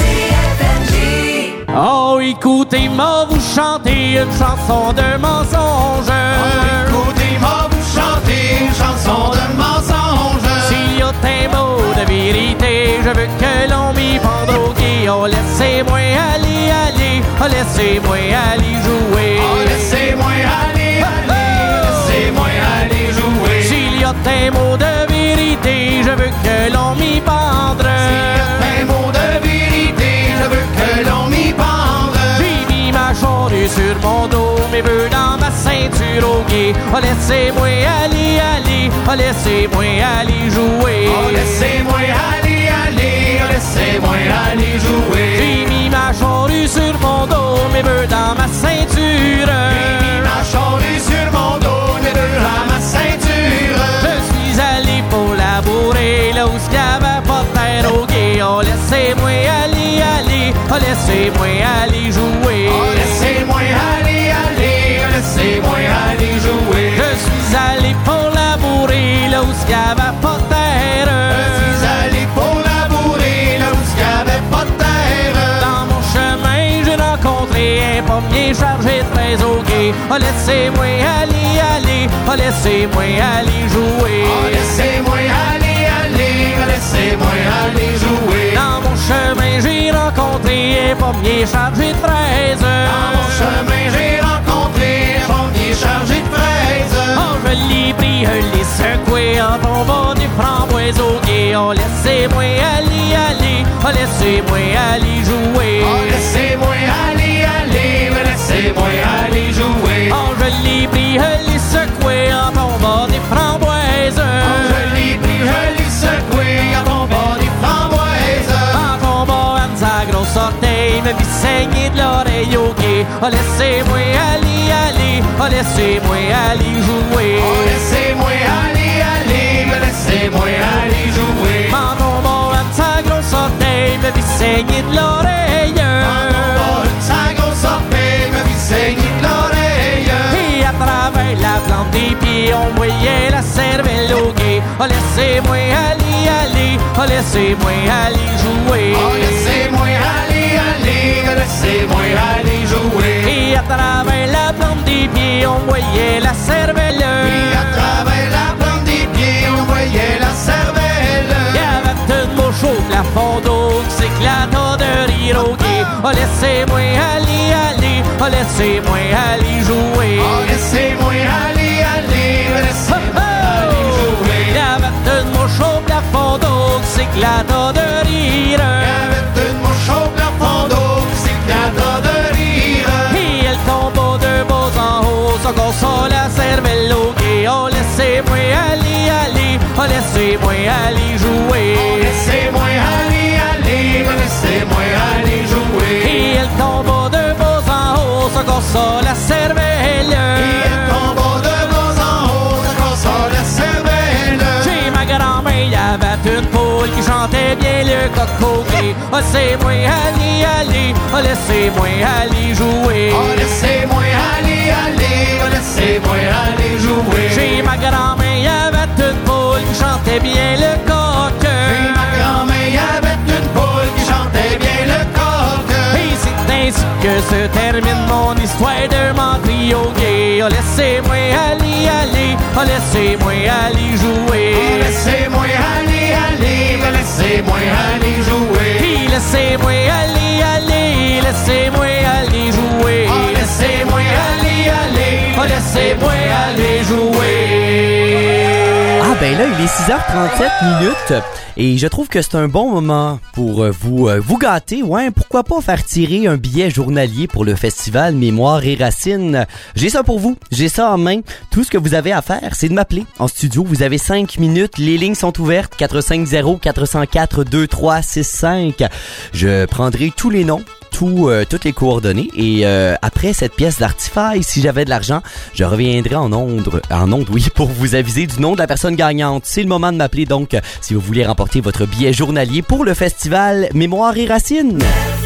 Oh, écoutez-moi vous chanter une chanson de mensonge. Oh, écoutez-moi vous chanter une chanson de mensonge. S'il y a un mot de vérité, je veux que l'on m'y pende au guet. Oh, laissez-moi aller, aller. Oh, laissez-moi aller jouer. Oh, laissez-moi aller, aller. Laissez-moi aller jouer. S'il y a un mot de vérité, je veux que l'on m'y pendre. S'il y a un mot de vérité, je veux que l'on m'y pendre. J'ai mis ma charrue sur mon dos, mes bœufs dans ma ceinture au guet. Oh, laissez-moi aller, aller. Oh, laissez-moi aller jouer. Oh, laissez-moi aller, aller. Oh, laissez-moi aller jouer. J'ai mis ma charrue sur mon dos, mes bœufs dans ma ceinture. J'ai mis ma charrue sur mon dos, mes bœufs dans ma ceinture. Je suis allé pour labourer, là où il n'y avait pas de terre au guet. Oh, laissez-moi aller, aller. Oh, laissez-moi aller jouer. Oh, laissez-moi aller, aller. Oh, laissez-moi aller jouer. Je suis allé pour labourer, là où il n'y avait pas de terre. Je suis allé pour labourer, là où il n'y avait pas de terre. Dans mon chemin, j'ai rencontré un pommier chargé de treize au guet. Oh, laissez-moi aller, aller. Oh, laissez-moi aller jouer. Oh, laissez-moi aller, aller. Oh, laissez-moi aller jouer. Dans mon chemin, j'ai rencontré un pommier chargé de fraises. Dans mon chemin, j'ai rencontré un pommier chargé de fraises. Oh, je l'ai pris, je l'ai secoué en tombant des framboises au guet. Oh, laissez-moi aller, aller. Oh, laissez-moi aller jouer. Oh, laissez-moi aller, aller. Oh, laissez-moi aller jouer. Oh, je l'ai pris, je l'ai secoué en tombant des framboises. Oh, je l'ai pris, je l'ai secoué en tombant des framboises. En tombant à sa grosse orteille, me fit saigner de l'oreille au guet. Oh, laissez-moi aller, aller. Oh, laissez-moi aller jouer. Oh, laissez-moi aller, aller. Oh, laissez-moi aller jouer. En tombant à sa grosse orteille, me fit saigner de l'oreille. En tombant à sa grosse orteille, me fit saigner de l'oreille. Et à travers la plante des pieds, on voyait la cervelle au guet. Oh, laissez-moi aller, aller. Oh, laissez-moi aller jouer. Oh, laissez-moi aller, aller. Oh, laissez-moi aller jouer. Et à travers la plante des pieds, on voyait la cervelle. Et à travers la plante des pieds, on voyait la cervelle. Il y avait une mouche au plafond d'eau qui s'éclata de rire au guet. Oh, laissez-moi aller, aller. Oh, laissez-moi aller jouer. Oh, laissez-moi aller, aller. s'éclata de rire. Il y avait une mouche au plafond d'eau qui s'éclata de rire. Et elle tomba de bas en haut, son corps la cervelle au guet. Oh, laissez-moi aller, aller, oh, laissez-moi aller jouer. Oh, laissez-moi aller, aller, oh, laissez-moi aller jouer. Et elle tomba de bas en haut, son corps la cervelle. Et elle tomba de bas en haut, son corps la cervelle. Chez ma grand-mère, il y avait une poule qui chantait bien le cocotier. Oh, laissez-moi aller, aller, oh, laissez-moi aller jouer. Oh, laissez-moi aller, aller, oh, laissez-moi aller jouer. Chez ma grand-mère, il y avait une poule qui chantait bien le coq. Chez ma grand-mère, il y avait une poule qui chantait bien le coq. Et c'est ainsi que se termine mon histoire de menterie au guet. Oh, laissez-moi aller, aller, oh, laissez-moi aller jouer. Oh, laissez-moi aller, aller, oh, laissez-moi aller jouer. Puis laissez-moi aller, aller, laissez-moi aller jouer. Oh, laissez-moi aller, aller, oh, laissez-moi aller jouer. Ah ben là, il est six heures trente-sept minutes et je trouve que c'est un bon moment pour euh, vous euh, vous gâter. Ouais, pourquoi pas faire tirer un billet journalier pour le festival Mémoire et Racines. J'ai ça pour vous, j'ai ça en main. Tout ce que vous avez à faire, c'est de m'appeler en studio. Vous avez cinq minutes, les lignes sont ouvertes, quatre cinq zéro, quatre zéro quatre, deux trois six cinq. Je prendrai tous les noms. Tout, euh, toutes les coordonnées et euh, après cette pièce d'Artify, si j'avais de l'argent, je reviendrai en onde, en onde, oui, pour vous aviser du nom de la personne gagnante. C'est le moment de m'appeler donc si vous voulez remporter votre billet journalier pour le festival Mémoire et Racines.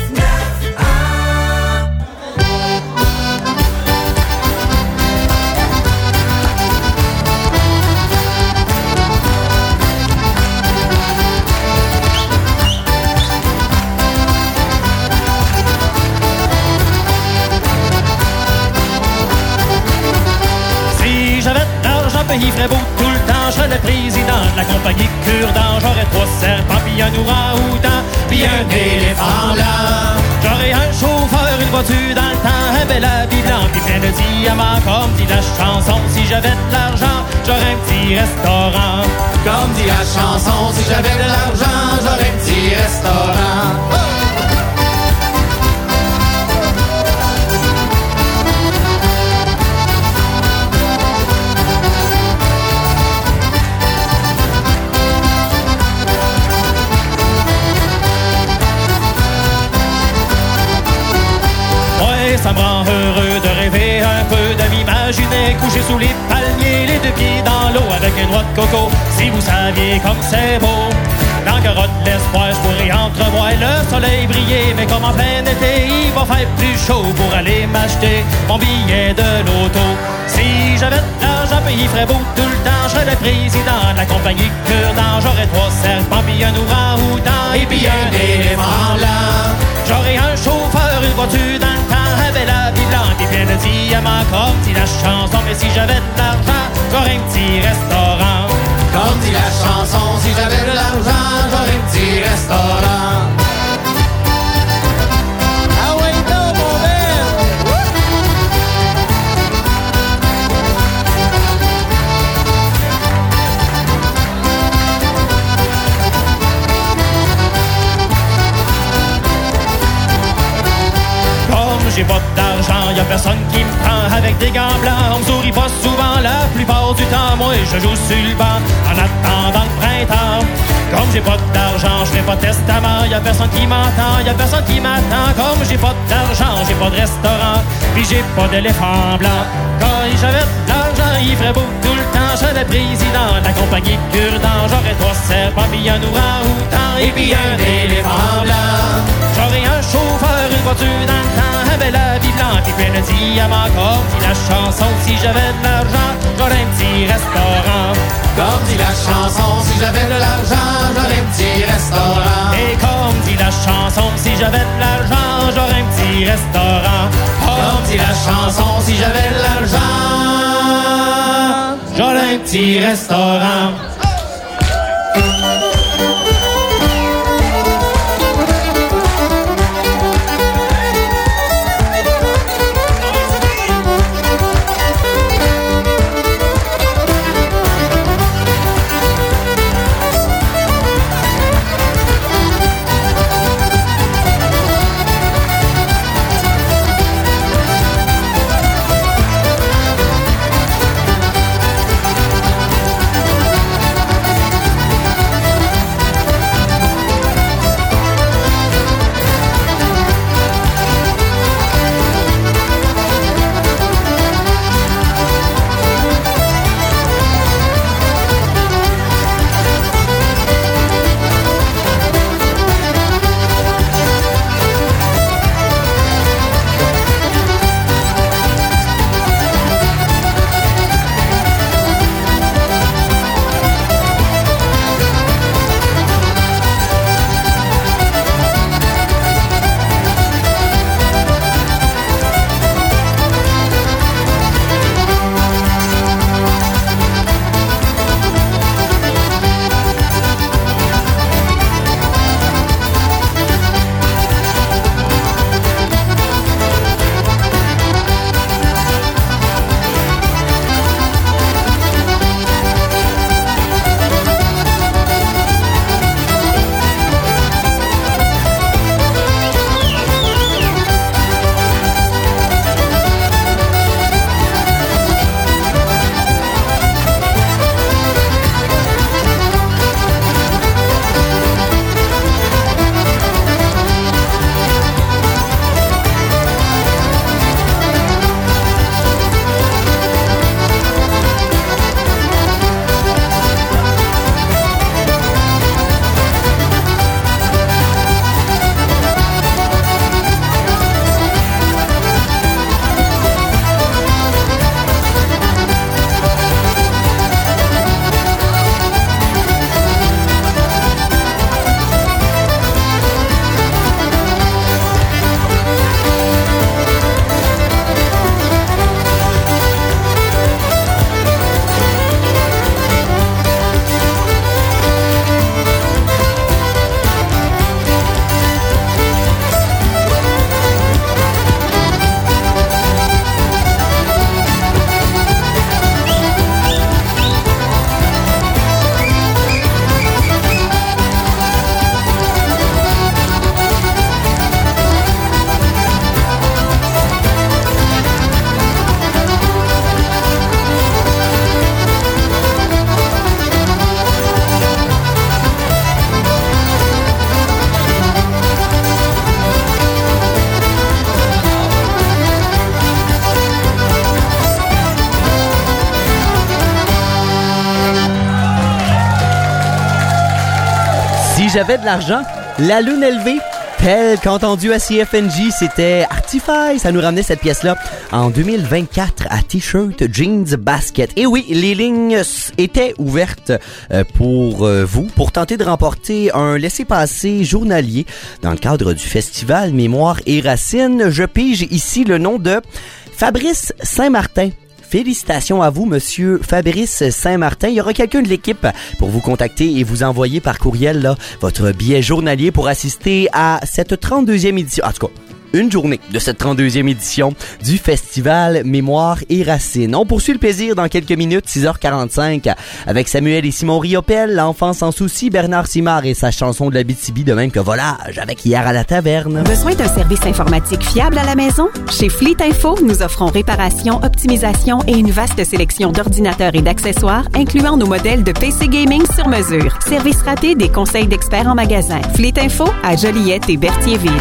Il ferait beau tout le temps, je serais le président de la compagnie Cure-Dent. J'aurais trois serpents, puis un orang-outan, puis un éléphant blanc. J'aurais un chauffeur, une voiture dans le temps, un bel habit blanc, puis plein de diamants, comme dit la chanson. Si j'avais de l'argent, j'aurais un petit restaurant. Comme dit la chanson, si j'avais de l'argent, j'aurais un petit restaurant. Oh! Ça me rend heureux de rêver un peu, de m'imaginer coucher sous les palmiers, les deux pieds dans l'eau avec une noix de coco. Si vous saviez comme c'est beau, dans le carotte de l'espoir, je pourrais entrevoir le soleil briller. Mais comme en plein été, il va faire plus chaud pour aller m'acheter mon billet de loto. Si j'avais de l'argent, puis il ferait beau tout le temps, je serais le président de la compagnie Cure-Dent. J'aurais trois serpents, puis un orang-outan, et puis un éléphant blanc. J'aurais un chauffeur, une voiture dans le temps, un bel habit blanc, puis plein de diamants, comme dit la chanson. Mais si j'avais de l'argent, j'aurais un petit restaurant. Comme dit la chanson, si j'avais de l'argent, j'aurais un petit restaurant. Ah ouais, non, mon belle! Comme j'ai pas d'argent, y'a personne qui me prend avec des gants blancs. On me sourit pas souvent la plupart du temps. Moi, je joue sur le banc en attendant le printemps. Comme j'ai pas d'argent, je fais pas de testament. Y'a personne qui m'entend, y'a personne qui m'attend. Comme j'ai pas d'argent, j'ai pas de restaurant, puis j'ai pas d'éléphant blanc. Quand j'avais de l'argent, il ferait beau tout le temps. Je serais président de la compagnie Cure-Dent. J'aurais trois serpents, puis un orang-outan, et puis un éléphant blanc. J'aurais un chauffeur, une voiture dans le temps, un bel habit blanc, puis plein de diamants, comme dit la chanson. Si j'avais de l'argent, j'aurais un petit restaurant. Comme dit la chanson, si j'avais de l'argent, j'aurais un petit restaurant. Et comme dit la chanson, si j'avais de l'argent, j'aurais un petit restaurant. Comme dit la chanson, si j'avais de l'argent, j'aurais un petit restaurant. Si j'avais de l'argent, la lune élevée, tel qu'entendu à C F N J, c'était Artify. Ça nous ramenait cette pièce-là en deux mille vingt-quatre à T-shirt, jeans, basket. Et oui, les lignes étaient ouvertes pour vous pour tenter de remporter un laissez-passer journalier dans le cadre du festival Mémoire et Racines. Je pige ici le nom de Fabrice Saint-Martin. Félicitations à vous, Monsieur Fabrice Saint-Martin. Il y aura quelqu'un de l'équipe pour vous contacter et vous envoyer par courriel là, votre billet journalier pour assister à cette trente-deuxième édition. En tout cas, une journée de cette trente-deuxième édition du Festival Mémoire et Racines. On poursuit le plaisir dans quelques minutes, six heures quarante-cinq, avec Samuel et Simon Riopel, l'enfant sans souci, Bernard Simard et sa chanson de l'Abitibi, de même que Volage avec Hier à la taverne. Besoin d'un service informatique fiable à la maison? Chez Fleet Info, nous offrons réparation, optimisation et une vaste sélection d'ordinateurs et d'accessoires, incluant nos modèles de P C gaming sur mesure. Service raté des conseils d'experts en magasin. Fleet Info à Joliette et Berthierville.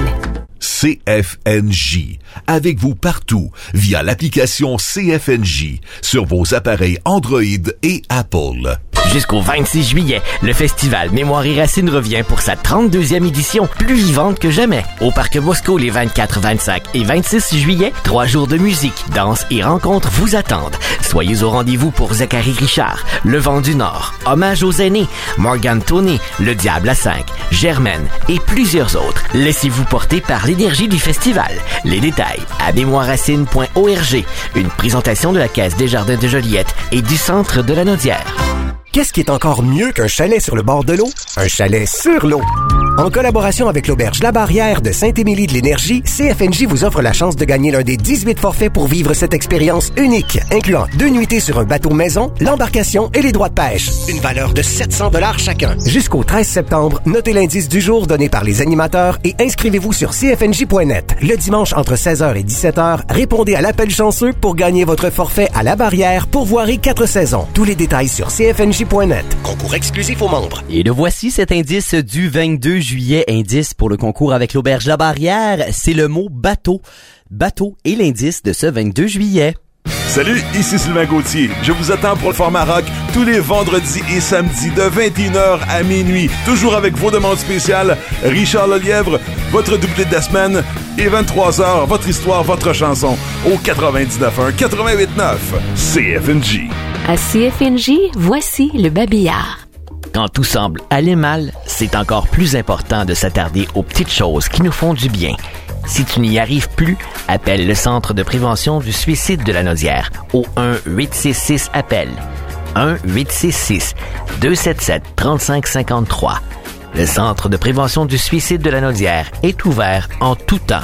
C F N J, avec vous partout via l'application C F N J sur vos appareils Android et Apple. Jusqu'au vingt-six juillet, le festival Mémoire et Racines revient pour sa trente-deuxième édition, plus vivante que jamais. Au Parc Bosco les vingt-quatre, vingt-cinq et vingt-six juillet, trois jours de musique, danse et rencontres vous attendent. Soyez au rendez-vous pour Zachary Richard, Le Vent du Nord, Hommage aux aînés, Morgan Toney, Le Diable à cinq, Germaine et plusieurs autres. Laissez-vous porter par l'énergie du festival. Les détails à mémoire racine point org. Une présentation de la Caisse des Jardins de Joliette et du Centre de la Naudière. Qu'est-ce qui est encore mieux qu'un chalet sur le bord de l'eau? Un chalet sur l'eau! En collaboration avec l'Auberge La Barrière de Saint-Émilie de l'Énergie, C F N J vous offre la chance de gagner l'un des dix-huit forfaits pour vivre cette expérience unique, incluant deux nuitées sur un bateau maison, l'embarcation et les droits de pêche. Une valeur de sept cents dollars chacun. Jusqu'au treize septembre, notez l'indice du jour donné par les animateurs et inscrivez-vous sur c f n j point net. Le dimanche entre seize heures et dix-sept heures, répondez à l'appel chanceux pour gagner votre forfait à La Barrière pour voirie quatre saisons. Tous les détails sur c f n j point net. Concours exclusif aux membres. Et le voici, cet indice du vingt-deux juillet. Indice pour le concours avec l'Auberge La Barrière, c'est le mot bateau. Bateau est l'indice de ce vingt-deux juillet. Salut, ici Sylvain Gauthier. Je vous attends pour le format rock tous les vendredis et samedis de vingt et une heures à minuit. Toujours avec vos demandes spéciales, Richard Lelièvre, votre doublé de la semaine, et vingt-trois heures, votre histoire, votre chanson, au quatre-vingt-dix-neuf un quatre-vingt-huit neuf C F N J. À C F N J, voici le babillard. Quand tout semble aller mal, c'est encore plus important de s'attarder aux petites choses qui nous font du bien. Si tu n'y arrives plus, appelle le Centre de prévention du suicide de la Naudière au un huit six six appel. un huit six six deux sept sept trente-cinq cinquante-trois. Le Centre de prévention du suicide de la Naudière est ouvert en tout temps.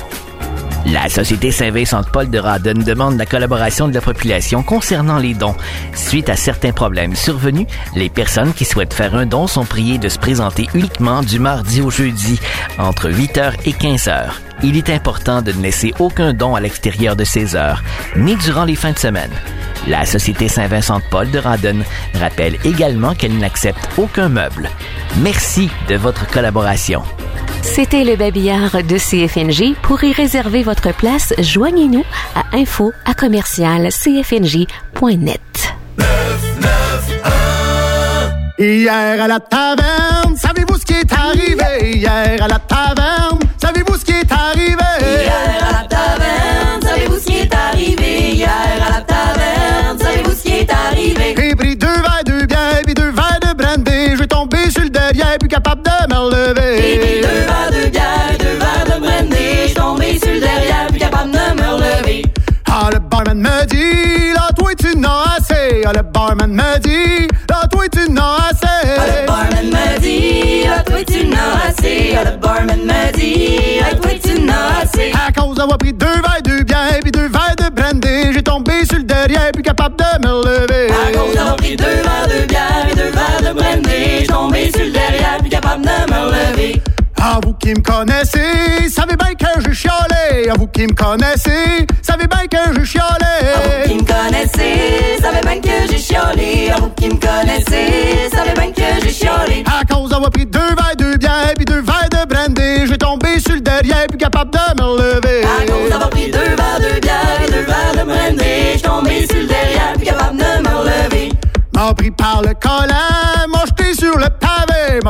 La Société Saint-Vincent-de-Paul de Rawdon demande la collaboration de la population concernant les dons. Suite à certains problèmes survenus, les personnes qui souhaitent faire un don sont priées de se présenter uniquement du mardi au jeudi, entre huit heures et quinze heures. Il est important de ne laisser aucun don à l'extérieur de ces heures, ni durant les fins de semaine. La Société Saint-Vincent-de-Paul de Rawdon rappelle également qu'elle n'accepte aucun meuble. Merci de votre collaboration. C'était le babillard de C F N J. Pour y réserver votre place, joignez-nous à info à commercial c f n j point net. Hier à la taverne, savez-vous ce qui est arrivé? Hier à la taverne, savez-vous ce qui est arrivé? Hier à la taverne, savez-vous ce qui est arrivé? Hier à la taverne, savez-vous ce qui est arrivé? J'ai pris deux verres de bière puis deux verres de brandy. Je vais tomber sur le derrière, plus capable de me relever. J'ai pris deux verres de bière, deux verres de brandy. Je suis tombé sur le derrière, plus capable de me relever. Ah, le barman me dit, là, toi, tu n'as assez. Ah, le barman me dit, là, toi, tu n'as assez. Ah, le barman me dit, là, toi, tu n'as assez. Ah, le barman me dit, là, toi, tu n'as assez. À cause d'avoir pris deux verres de bière puis deux verres de brandy, j'ai tombé sur le derrière, plus capable de me relever. À cause d'avoir pris deux verres de bière et deux verres de brandy, je tombé sur le derrière, plus capable de me relever. Ah, vous qui me connaissez, savez bien que je chialais. Ah, vous qui me connaissez, savez bien que je chialais. Ah, vous qui me connaissez, savez bien que j'ai chialé. Ah, vous qui me connaissez, savez bien que j'ai chialé. À cause d'avoir pris deux verres de bière puis deux verres de brandy, j'ai tombé sur le derrière, plus capable de me relever. À cause d'avoir pris deux verres de bière et deux verres de brandy, je tombé sur le derrière, plus capable de me relever. M'a pris par le collet, m'a jeté sur le pavé, m'a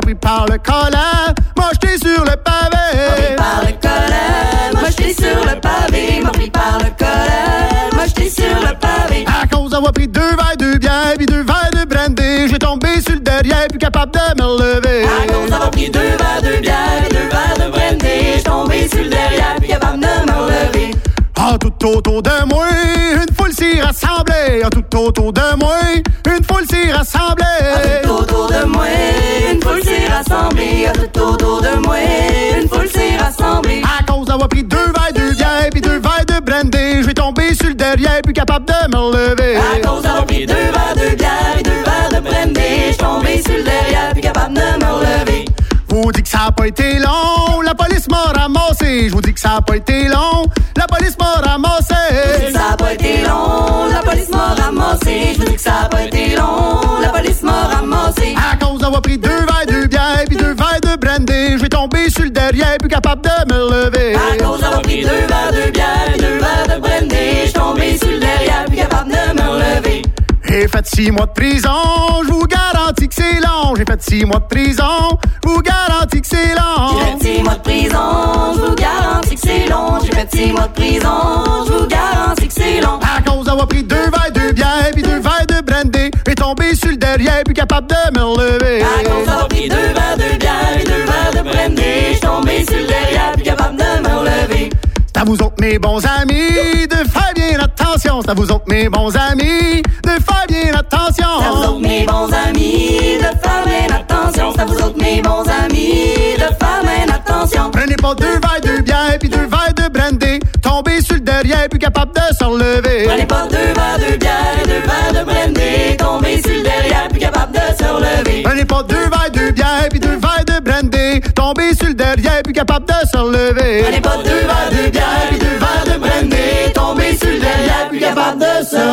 pris par le collant, m'a jeté sur le pavé. M'a pris par le collant, m'a jeté sur le pavé. M'a pris par le collant, m'a jeté sur le pavé. À cause d'avoir pris deux verres de bière puis deux verres de brandy, j'ai tombé sur le derrière, plus capable de me relever. À cause d'avoir pris deux verres de bière et deux verres de brandy, j'ai tombé sur le derrière, plus capable de me relever. Ah, tout autour de moi, une foule s'y rassemblait. Ah, tout autour de moi, une foule s'y rassemblait. Ah, tout autour de moi, une foule s'y rassemblée. Ah, tout autour de moi, une foule s'y rassemblée. À cause d'avoir pris deux verres de bière puis deux verres de brandy, je vais tomber sur le derrière, plus capable de me relever. À cause d'avoir pris deux verres de bière et deux verres de brandy, je tombé sur le derrière, plus capable de me relever. Vous dites que ça a pas été long, la police m'a ramassé. Je vous dis que ça a pas été long, la police m'a ramassé. Je vous dis que ça a pas été long, la police m'a ramassé. Je vous dis que ça a pas été long, la police m'a ramassé. À cause d'avoir pris deux verres de bière puis deux verres de brandy, je vais tomber sur le derrière, plus capable de me relever. À cause d'avoir pris deux verres de bière et deux verres de brandy, je tombé sur le derrière, plus capable de me relever. J'ai fait six mois de prison, je vous garantis que c'est long. J'ai fait six mois de prison, je vous garantis que c'est long. J'ai fait six mois de prison, je vous garantis que c'est long. J'ai fait six mois de prison, je vous garantis que c'est long. À cause d'avoir pris deux verres de bière puis deux verres de brandy, j'ai tombé sur le derrière, plus capable de me relever. À cause d'avoir pris deux verres de bière et deux verres de brandy, je tombé sur le derrière, plus capable de me relever. C'est à vous autres mes bons amis de faire bien attention. C'est à vous autres mes bons amis de faire bien attention. C'est à vous autres mes bons amis de faire bien attention. C'est à vous autres mes bons amis de faire bien attention. Prenez pas deux verres de bière puis deux verres de brandy, tombez sur le derrière, plus capable de se relever. Prenez pas deux verres de bière et deux verres de brandy, tombez sur le derrière, plus capable de se relever. Prenez pas deux verres de bière puis deux verres de brandy, tombez sur le derrière, plus capable de se relever. Prenez pas deux verres de bière et deux verres de brandy, tombez sur le derrière, plus capable de se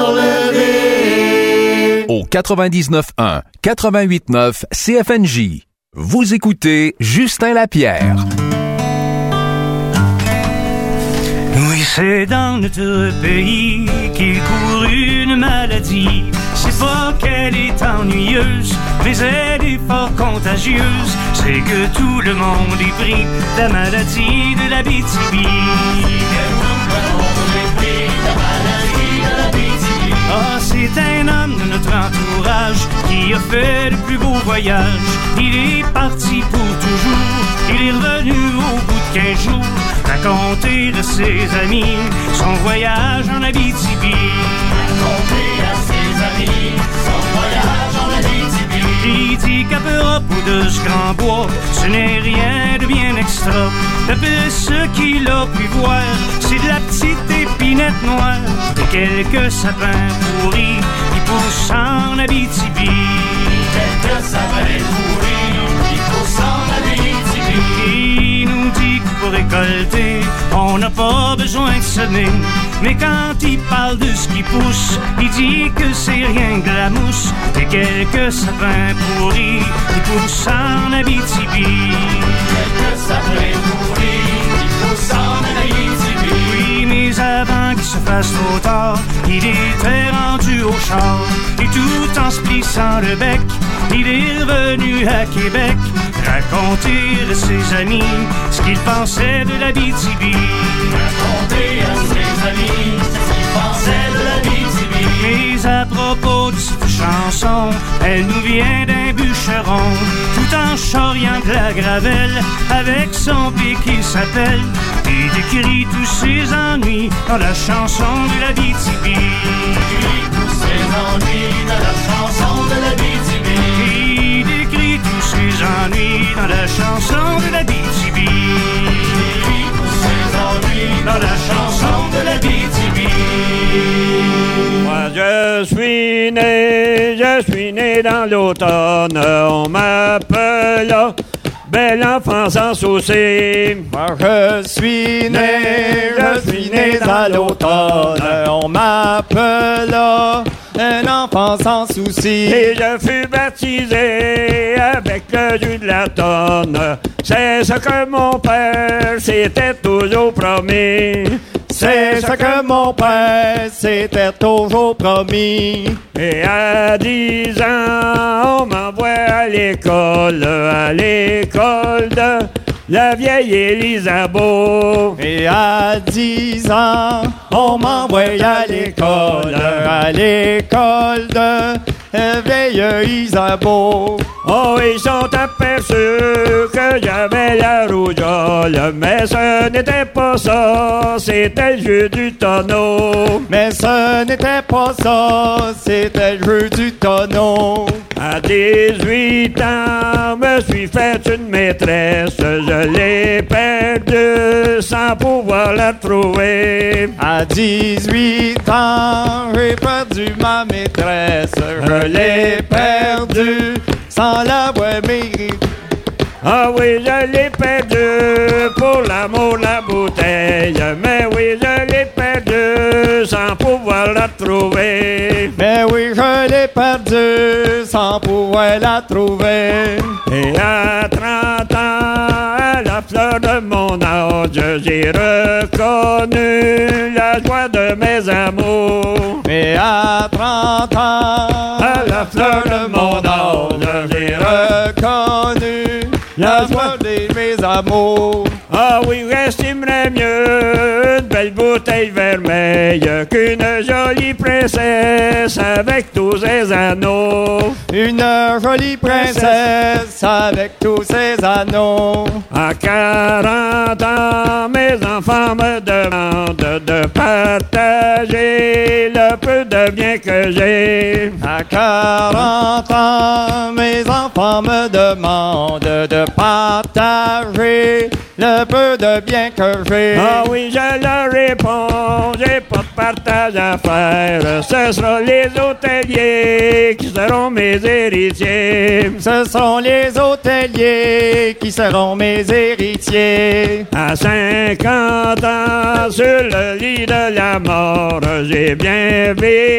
relever. Au quatre-vingt-dix-neuf un, quatre-vingt-huit neuf C F N J. Vous écoutez Justin Lapierre. Oui, c'est dans notre pays qu'il court une maladie. C'est pas qu'elle est ennuyeuse, mais elle est fort contagieuse. C'est que tout le monde est pris de la maladie de l'Abitibi. Ah, c'est un homme de notre entourage qui a fait le plus beau voyage. Il est parti pour toujours, il est revenu au bout de quinze jours, raconter à ses amis son voyage en Abitibi. Raconter à ses amis son voyage en Abitibi. Il dit qu'à Europe ou de ce grand bois, ce n'est rien de bien extra. Le peu ce qu'il a pu voir, c'est de la petite épinette noire et quelques sapins pourris qui poussent en Abitibi. Quelques sapins pourris qui poussent en Abitibi. Il nous dit que pour récolter, on n'a pas besoin de semer. Mais quand il parle de ce qui pousse, il dit que c'est rien que de la mousse et quelques sapins pourris qui poussent en Abitibi. Quelques sapins pourris qui poussent en Abitibi. Oui, mais avant qu'il se fasse trop tard, il était rendu au char. Et tout en se plissant le bec, il est revenu à Québec raconter à ses amis ce qu'il pensait de l'Abitibi. Raconter à ses amis ce qu'il pensait de l'Abitibi. Mais à propos de cette chanson, elle nous vient d'un bûcheron, tout en charriant de la gravelle avec son pic qui s'appelle. Il décrit tous ses ennuis dans la chanson de l'Abitibi. Il décrit tous ses ennuis dans la chanson de l'Abitibi. Il décrit tous ses ennuis dans la chanson de l'Abitibi. Il décrit tous ses ennuis dans la chanson de l'Abitibi. Moi je suis né, je suis né dans l'automne, on m'appelle belle enfant sans souci. Moi je suis né, je suis né dans l'automne, on m'appelle un enfant sans souci. Et je fus baptisé avec le jus de la tonne. C'est ce que mon père s'était toujours promis. C'est ce que mon père s'était toujours promis. Et à dix ans, on m'envoie à l'école, à l'école de la vieille Élisabeth. Et à dix ans, on m'envoie à l'école, à l'école de la vieille Isabeau. Oh, ils sont aperçus que j'avais la rougeole, mais ce n'était pas ça, c'était le jeu du tonneau. Mais ce n'était pas ça, c'était le jeu du tonneau. À dix-huit ans, me suis fait une maîtresse, je l'ai perdue sans pouvoir la trouver. À dix-huit ans, j'ai perdu ma maîtresse, je l'ai perdue sans l'avoir méritée. Ah oui, je l'ai perdue pour l'amour, la bouteille, mais oui, je l'ai perdue sans pouvoir la trouver. Mais oui, je l'ai perdue sans pouvoir la trouver. Et à trente ans, à la fleur de mon âge, j'ai reconnu la joie de mes amours. Et à trente ans, à la fleur de mon âge, j'ai reconnu la joie de mes amours. Ah oui, estimerait mieux une belle bouteille vermeille qu'une jolie princesse avec tous ses anneaux. Une jolie princesse avec tous ses anneaux. À quarante ans, mes enfants me demandent de partager le peu de bien que j'ai. À quarante ans, mes enfants me demandent de partager le peu de bien que j'ai. Ah oui, je leur réponds, j'ai pas de partage à faire. Ce sera les hôteliers qui seront mes héritiers. Ce sont les hôteliers qui seront mes héritiers. À cinquante ans, sur le lit de la mort, j'ai bien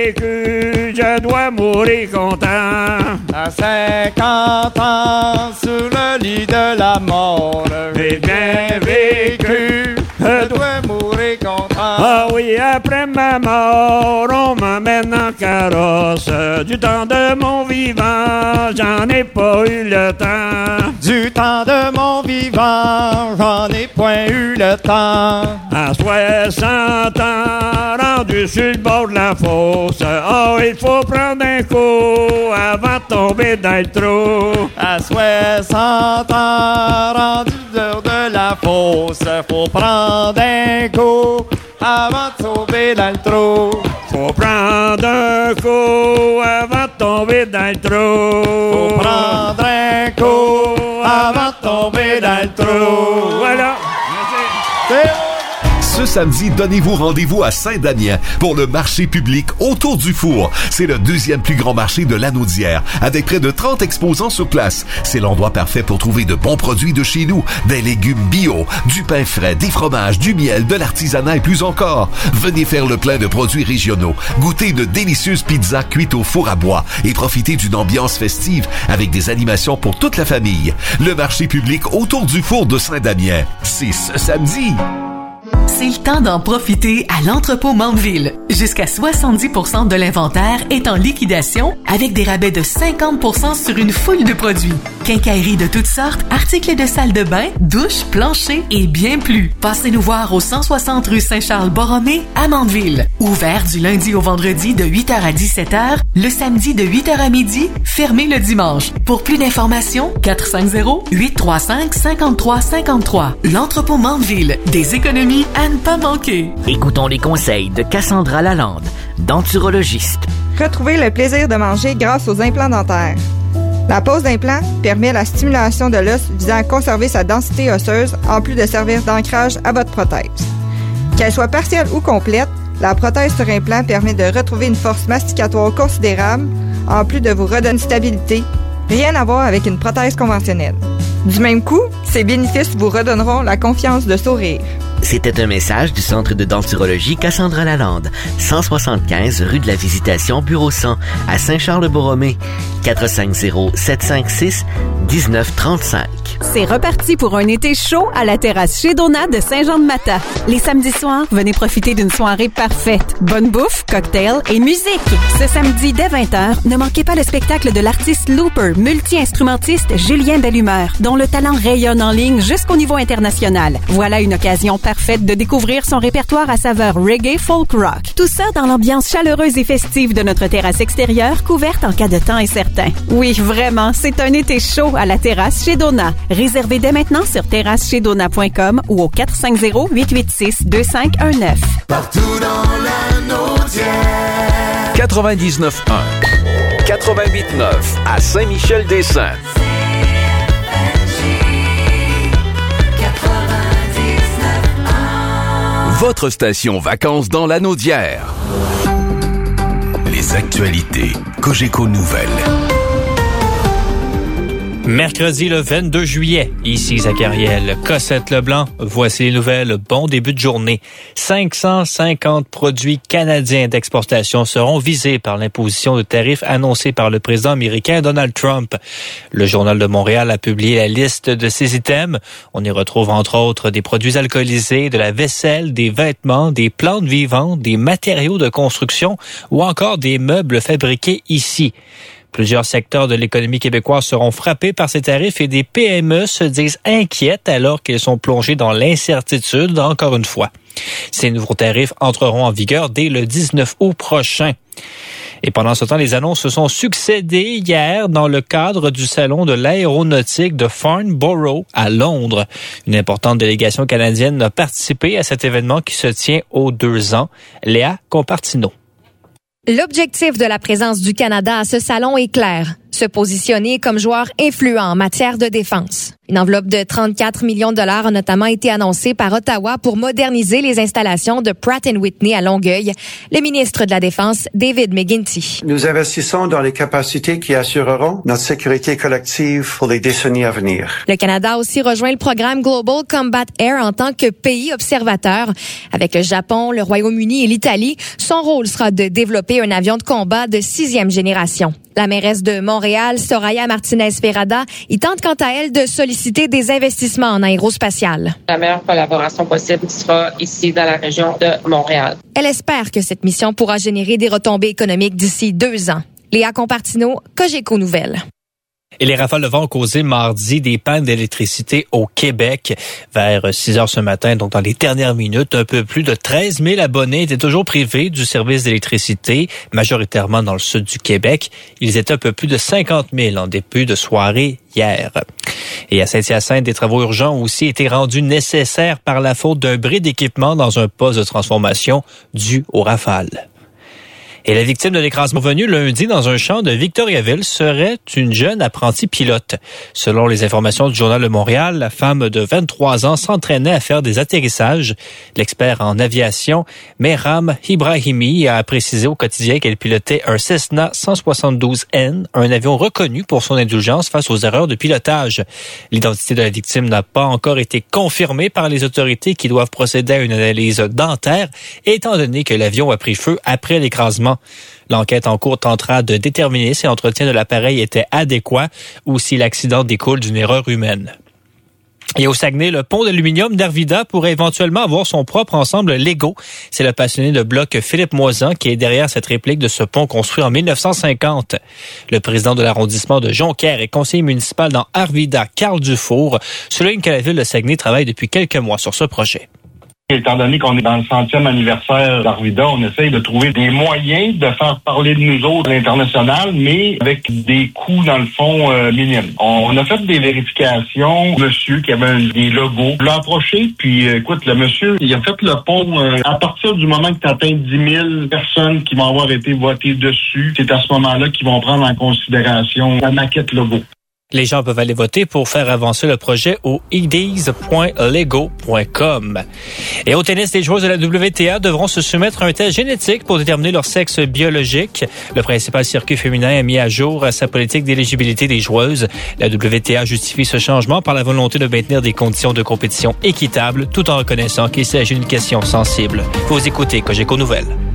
vécu, je dois mourir content. À cinquante ans, sur le lit de la mort, j'ai bien vécu, je dois mourir content. Ah oui, après ma mort, on m'emmène en carrosse. Du temps de mon vivant, j'en ai pas eu le temps. Du temps de mon vivant, j'en ai point eu le temps. À soixante ans, rendu sur le bord de la fosse, oh, il faut prendre un coup avant de tomber dans le trou. À soixante ans, rendu dehors de la fosse, faut prendre un coup avant de tomber dans le trou. Faut prendre un coup avant de tomber dans le trou. Faut prendre un coup avant de tomber dans le trou. Voilà. Merci. Ce samedi, donnez-vous rendez-vous à Saint-Damien pour le marché public Autour du Four. C'est le deuxième plus grand marché de l'Anaudière, avec près de trente exposants sur place. C'est l'endroit parfait pour trouver de bons produits de chez nous, des légumes bio, du pain frais, des fromages, du miel, de l'artisanat et plus encore. Venez faire le plein de produits régionaux, goûter une délicieuse pizza cuite au four à bois et profiter d'une ambiance festive avec des animations pour toute la famille. Le marché public Autour du Four de Saint-Damien, c'est ce samedi. C'est le temps d'en profiter à l'entrepôt Mandeville. Jusqu'à soixante-dix pour cent de l'inventaire est en liquidation avec des rabais de cinquante pour cent sur une foule de produits. Quincaillerie de toutes sortes, articles de salle de bain, douche, plancher et bien plus. Passez nous voir au cent soixante rue Saint-Charles-Borromée à Mandeville. Ouvert du lundi au vendredi de huit heures à dix-sept heures, le samedi de huit heures à midi, fermé le dimanche. Pour plus d'informations, quatre cinq zéro, huit trois cinq, cinq trois cinq trois. L'entrepôt Mandeville, des économies à ne pas manquer. Écoutons les conseils de Cassandra Lalande, denturologiste. Retrouvez le plaisir de manger grâce aux implants dentaires. La pose d'implant permet la stimulation de l'os visant à conserver sa densité osseuse en plus de servir d'ancrage à votre prothèse. Qu'elle soit partielle ou complète, la prothèse sur implant permet de retrouver une force masticatoire considérable en plus de vous redonner une stabilité. Rien à voir avec une prothèse conventionnelle. Du même coup, ces bénéfices vous redonneront la confiance de sourire. C'était un message du Centre de denturologie Cassandra Lalande, cent soixante-quinze rue de la Visitation, bureau cent, à Saint-Charles-Borromée, quatre cinq zéro, sept cinq six, un neuf trois cinq. C'est reparti pour un été chaud à la terrasse chez Donat de Saint-Jean-de-Mata. Les samedis soirs, venez profiter d'une soirée parfaite. Bonne bouffe, cocktails et musique. Ce samedi dès vingt heures, ne manquez pas le spectacle de l'artiste Looper, multi-instrumentiste Julien Bellumeur, dont le talent rayonne en ligne jusqu'au niveau international. Voilà une occasion parfaite de découvrir son répertoire à saveur reggae folk rock. Tout ça dans l'ambiance chaleureuse et festive de notre terrasse extérieure, couverte en cas de temps incertain. Oui, vraiment, c'est un été chaud à la terrasse chez Donat. Réservez dès maintenant sur terrasse chez donat point com ou au quatre cinq zéro, huit huit six, deux cinq un neuf. Partout dans la Naudière. quatre-vingt-dix-neuf un. quatre-vingt-huit neuf à Saint-Michel-des-Saints. Votre station vacances dans la Naudière. Les actualités Cogeco Nouvelles. Mercredi le vingt-deux juillet, ici Zachariel, Cossette Leblanc, voici les nouvelles, bon début de journée. cinq cent cinquante produits canadiens d'exportation seront visés par l'imposition de tarifs annoncée par le président américain Donald Trump. Le Journal de Montréal a publié la liste de ces items. On y retrouve entre autres des produits alcoolisés, de la vaisselle, des vêtements, des plantes vivantes, des matériaux de construction ou encore des meubles fabriqués ici. Plusieurs secteurs de l'économie québécoise seront frappés par ces tarifs et des P M E se disent inquiètes alors qu'elles sont plongées dans l'incertitude, encore une fois. Ces nouveaux tarifs entreront en vigueur dès le dix-neuf août prochain. Et pendant ce temps, les annonces se sont succédées hier dans le cadre du Salon de l'aéronautique de Farnborough à Londres. Une importante délégation canadienne a participé à cet événement qui se tient aux deux ans. Léa Compartino. L'objectif de la présence du Canada à ce salon est clair, se positionner comme joueur influent en matière de défense. Une enveloppe de trente-quatre millions de dollars a notamment été annoncée par Ottawa pour moderniser les installations de Pratt and Whitney à Longueuil. Le ministre de la Défense, David McGuinty. Nous investissons dans les capacités qui assureront notre sécurité collective pour les décennies à venir. Le Canada a aussi rejoint le programme Global Combat Air en tant que pays observateur. Avec le Japon, le Royaume-Uni et l'Italie, son rôle sera de développer un avion de combat de sixième génération. La mairesse de Montréal, Soraya Martinez-Ferrada, y tente quant à elle de solliciter des investissements en aérospatial. La meilleure collaboration possible sera ici dans la région de Montréal. Elle espère que cette mission pourra générer des retombées économiques d'ici deux ans. Léa Compartino, Cogeco Nouvelles. Et les rafales de vent ont causé mardi des pannes d'électricité au Québec. Vers six heures ce matin, donc dans les dernières minutes, un peu plus de treize mille abonnés étaient toujours privés du service d'électricité, majoritairement dans le sud du Québec. Ils étaient un peu plus de cinquante mille en début de soirée hier. Et à Saint-Hyacinthe, des travaux urgents ont aussi été rendus nécessaires par la faute d'un bris d'équipement dans un poste de transformation dû aux rafales. Et la victime de l'écrasement venu lundi dans un champ de Victoriaville serait une jeune apprentie pilote. Selon les informations du Journal de Montréal, la femme de vingt-trois ans s'entraînait à faire des atterrissages. L'expert en aviation, Mehram Ibrahimi, a précisé au quotidien qu'elle pilotait un Cessna cent soixante-douze N, un avion reconnu pour son indulgence face aux erreurs de pilotage. L'identité de la victime n'a pas encore été confirmée par les autorités qui doivent procéder à une analyse dentaire, étant donné que l'avion a pris feu après l'écrasement. L'enquête en cours tentera de déterminer si l'entretien de l'appareil était adéquat ou si l'accident découle d'une erreur humaine. Et au Saguenay, le pont d'aluminium d'Arvida pourrait éventuellement avoir son propre ensemble Lego. C'est le passionné de bloc Philippe Moisan qui est derrière cette réplique de ce pont construit en mille neuf cent cinquante. Le président de l'arrondissement de Jonquière et conseiller municipal dans Arvida, Carl Dufour, souligne que la ville de Saguenay travaille depuis quelques mois sur ce projet. Étant donné qu'on est dans le centième anniversaire d'Arvida, on essaye de trouver des moyens de faire parler de nous autres à l'international, mais avec des coûts, dans le fond, euh, minimes. On a fait des vérifications. Monsieur qui avait un, des logos l'a approché, puis euh, écoute, le monsieur, il a fait le pont euh, à partir du moment que tu atteins dix mille personnes qui vont avoir été votées dessus. C'est à ce moment-là qu'ils vont prendre en considération la maquette logo. Les gens peuvent aller voter pour faire avancer le projet au i d e s point lego point com. Et au tennis, les joueuses de la W T A devront se soumettre à un test génétique pour déterminer leur sexe biologique. Le principal circuit féminin a mis à jour sa politique d'éligibilité des joueuses. La W T A justifie ce changement par la volonté de maintenir des conditions de compétition équitables tout en reconnaissant qu'il s'agit d'une question sensible. Vous écoutez Cogeco Nouvelles.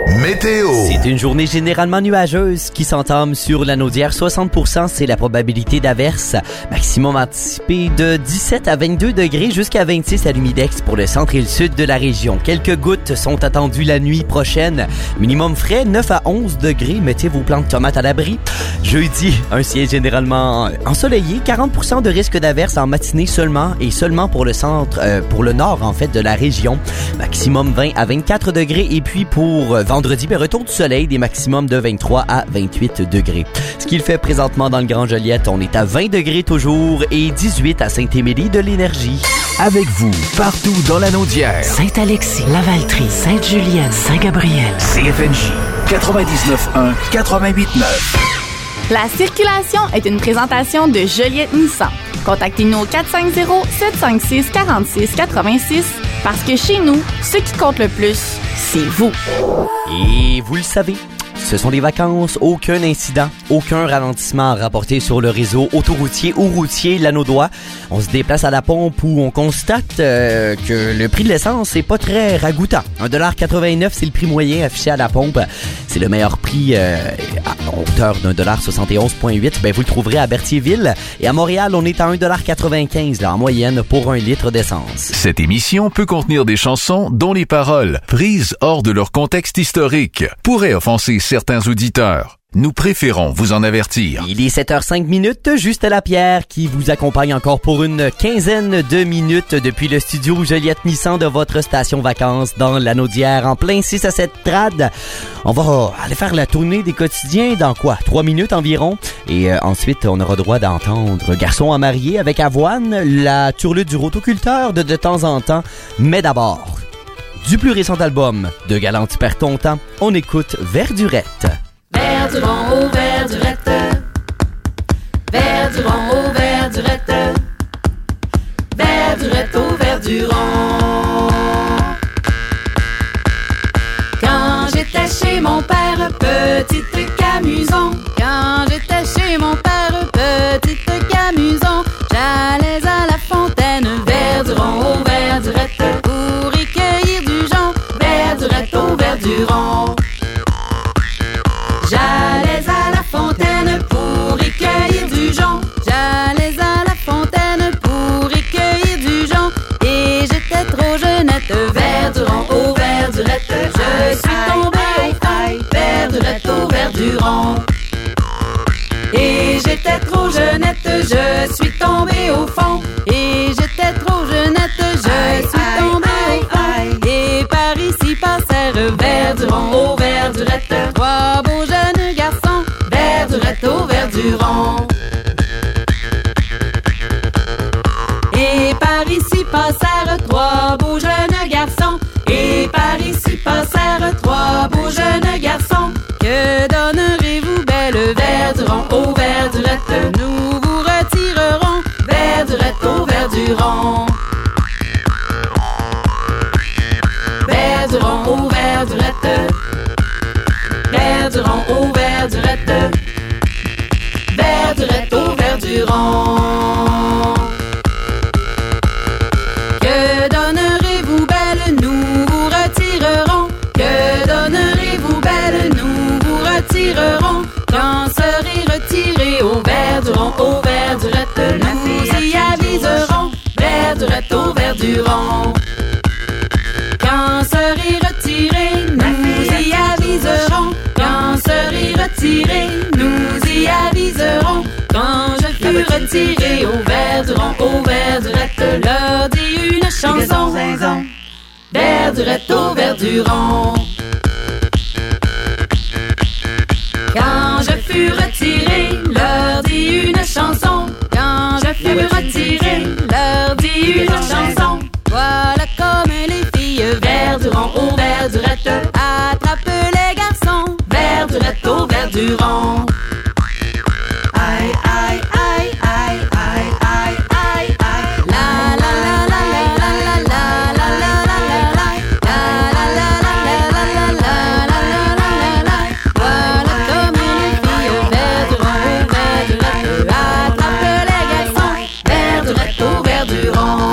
Météo. C'est une journée généralement nuageuse qui s'entame sur la Naudière. soixante pour cent, c'est la probabilité d'averse. Maximum anticipé de dix-sept à vingt-deux degrés jusqu'à vingt-six à l'humidex pour le centre et le sud de la région. Quelques gouttes sont attendues la nuit prochaine. Minimum frais, neuf à onze degrés. Mettez vos plants de tomates à l'abri. Jeudi, un ciel généralement ensoleillé. quarante pour cent de risque d'averse en matinée seulement et seulement pour le centre, euh, pour le nord en fait de la région. Maximum vingt à vingt-quatre degrés. Et puis pour vendredi, ben, retour du soleil, des maximums de vingt-trois à vingt-huit degrés. Ce qu'il fait présentement dans le Grand Joliette, on est à vingt degrés toujours et dix-huit à Saint-Émilie de l'Énergie. Avec vous, partout dans la Naudière. Saint-Alexis, Lavaltrie, Sainte-Julienne, Saint-Gabriel. C F N J quatre-vingt-dix-neuf un, quatre-vingt-huit neuf. La circulation est une présentation de Joliette Nissan. Contactez-nous au quatre cinq zéro, sept cinq six, quatre six huit six parce que chez nous, ce qui compte le plus, c'est vous. Et vous le savez, ce sont les vacances, aucun incident, aucun ralentissement rapporté sur le réseau autoroutier ou routier Lanaudois. On se déplace à la pompe où on constate euh, que le prix de l'essence n'est pas très ragoûtant. un dollar quatre-vingt-neuf, c'est le prix moyen affiché à la pompe. C'est le meilleur prix euh, à hauteur d'un dollar soixante et onze virgule huit. Ben, vous le trouverez à Berthierville. Et à Montréal, on est à un dollar quatre-vingt-quinze là, en moyenne pour un litre d'essence. Cette émission peut contenir des chansons dont les paroles, prises hors de leur contexte historique, pourraient offenser certains auditeurs. Nous préférons vous en avertir. Il est sept heures cinq minutes, Juste Lapierre qui vous accompagne encore pour une quinzaine de minutes depuis le studio Joliette Nissan de votre station vacances dans la Naudière en plein six à sept trad. On va aller faire la tournée des quotidiens dans quoi? trois minutes environ. Et euh, ensuite, on aura droit d'entendre Garçon à marier avec Avoine, la turlute du rotoculteur de de temps en temps. Mais d'abord, du plus récent album de Galant Tu perds ton temps, on écoute Verdurette. Verdurant, oh verdurette. Verdurant, oh verdurette. Verdurette, oh verdurant. Quand j'étais chez mon père, petite camuson. Quand j'étais chez mon père, petite camuson. J'allais à la fontaine, verdurant, oh verdurette. Pour y cueillir du jonc, verdurette, oh verdurant. J'allais à la fontaine pour y cueillir du jonc. J'allais à la fontaine pour y cueillir du jonc. Et j'étais trop jeunette, verdurant, oh verdurette. Je suis tombée au fond, verdurette, oh verdurant. Et j'étais trop jeunette, je suis tombée au fond. Et j'étais trop jeunette, je suis tombée au fond. Et par ici passèrent verdurant, oh verdurette. Trois beaux jeunes garçons, verdurette, oh verdurant. Et par ici passèrent trois beaux jeunes garçons. Et par ici passèrent trois beaux jeunes garçons. Que donnerez-vous, belle verdurant, oh verdurette? Nous vous retirerons, verdurette, oh verdurant. Verdurant, oh verdurette. Verdurant, oh verdurette. Verdurette, oh verdurant. Que donnerez-vous, belle? Nous vous retirerons. Que donnerez-vous, belle? Nous vous retirerons. Quand serez retiré au verdurant, au verdurette, nous y aviserons. Verdurette, au verdurant. Quand serez retiré, nous y aviserons. Quand serez retiré, nous y aviserons. Quand je fus retiré au verdurant, au verdurette, leur dis une chanson. Verdurette, au verdurant. Quand je fus retiré, leur dis une chanson. Quand je fus retiré, leur dis une chanson. Voilà comme les filles, verdurant, oh verdurette. Attrape les garçons, verdurette, oh verdurant. Aïe, aïe, aïe, aïe, aïe, aïe, aïe, aïe. La la la la la la la la la la la la. La la la la la la la la la la la. Voilà comme les filles, verdurant, oh verdurette. Attrape les garçons, verdurette, oh verdurant.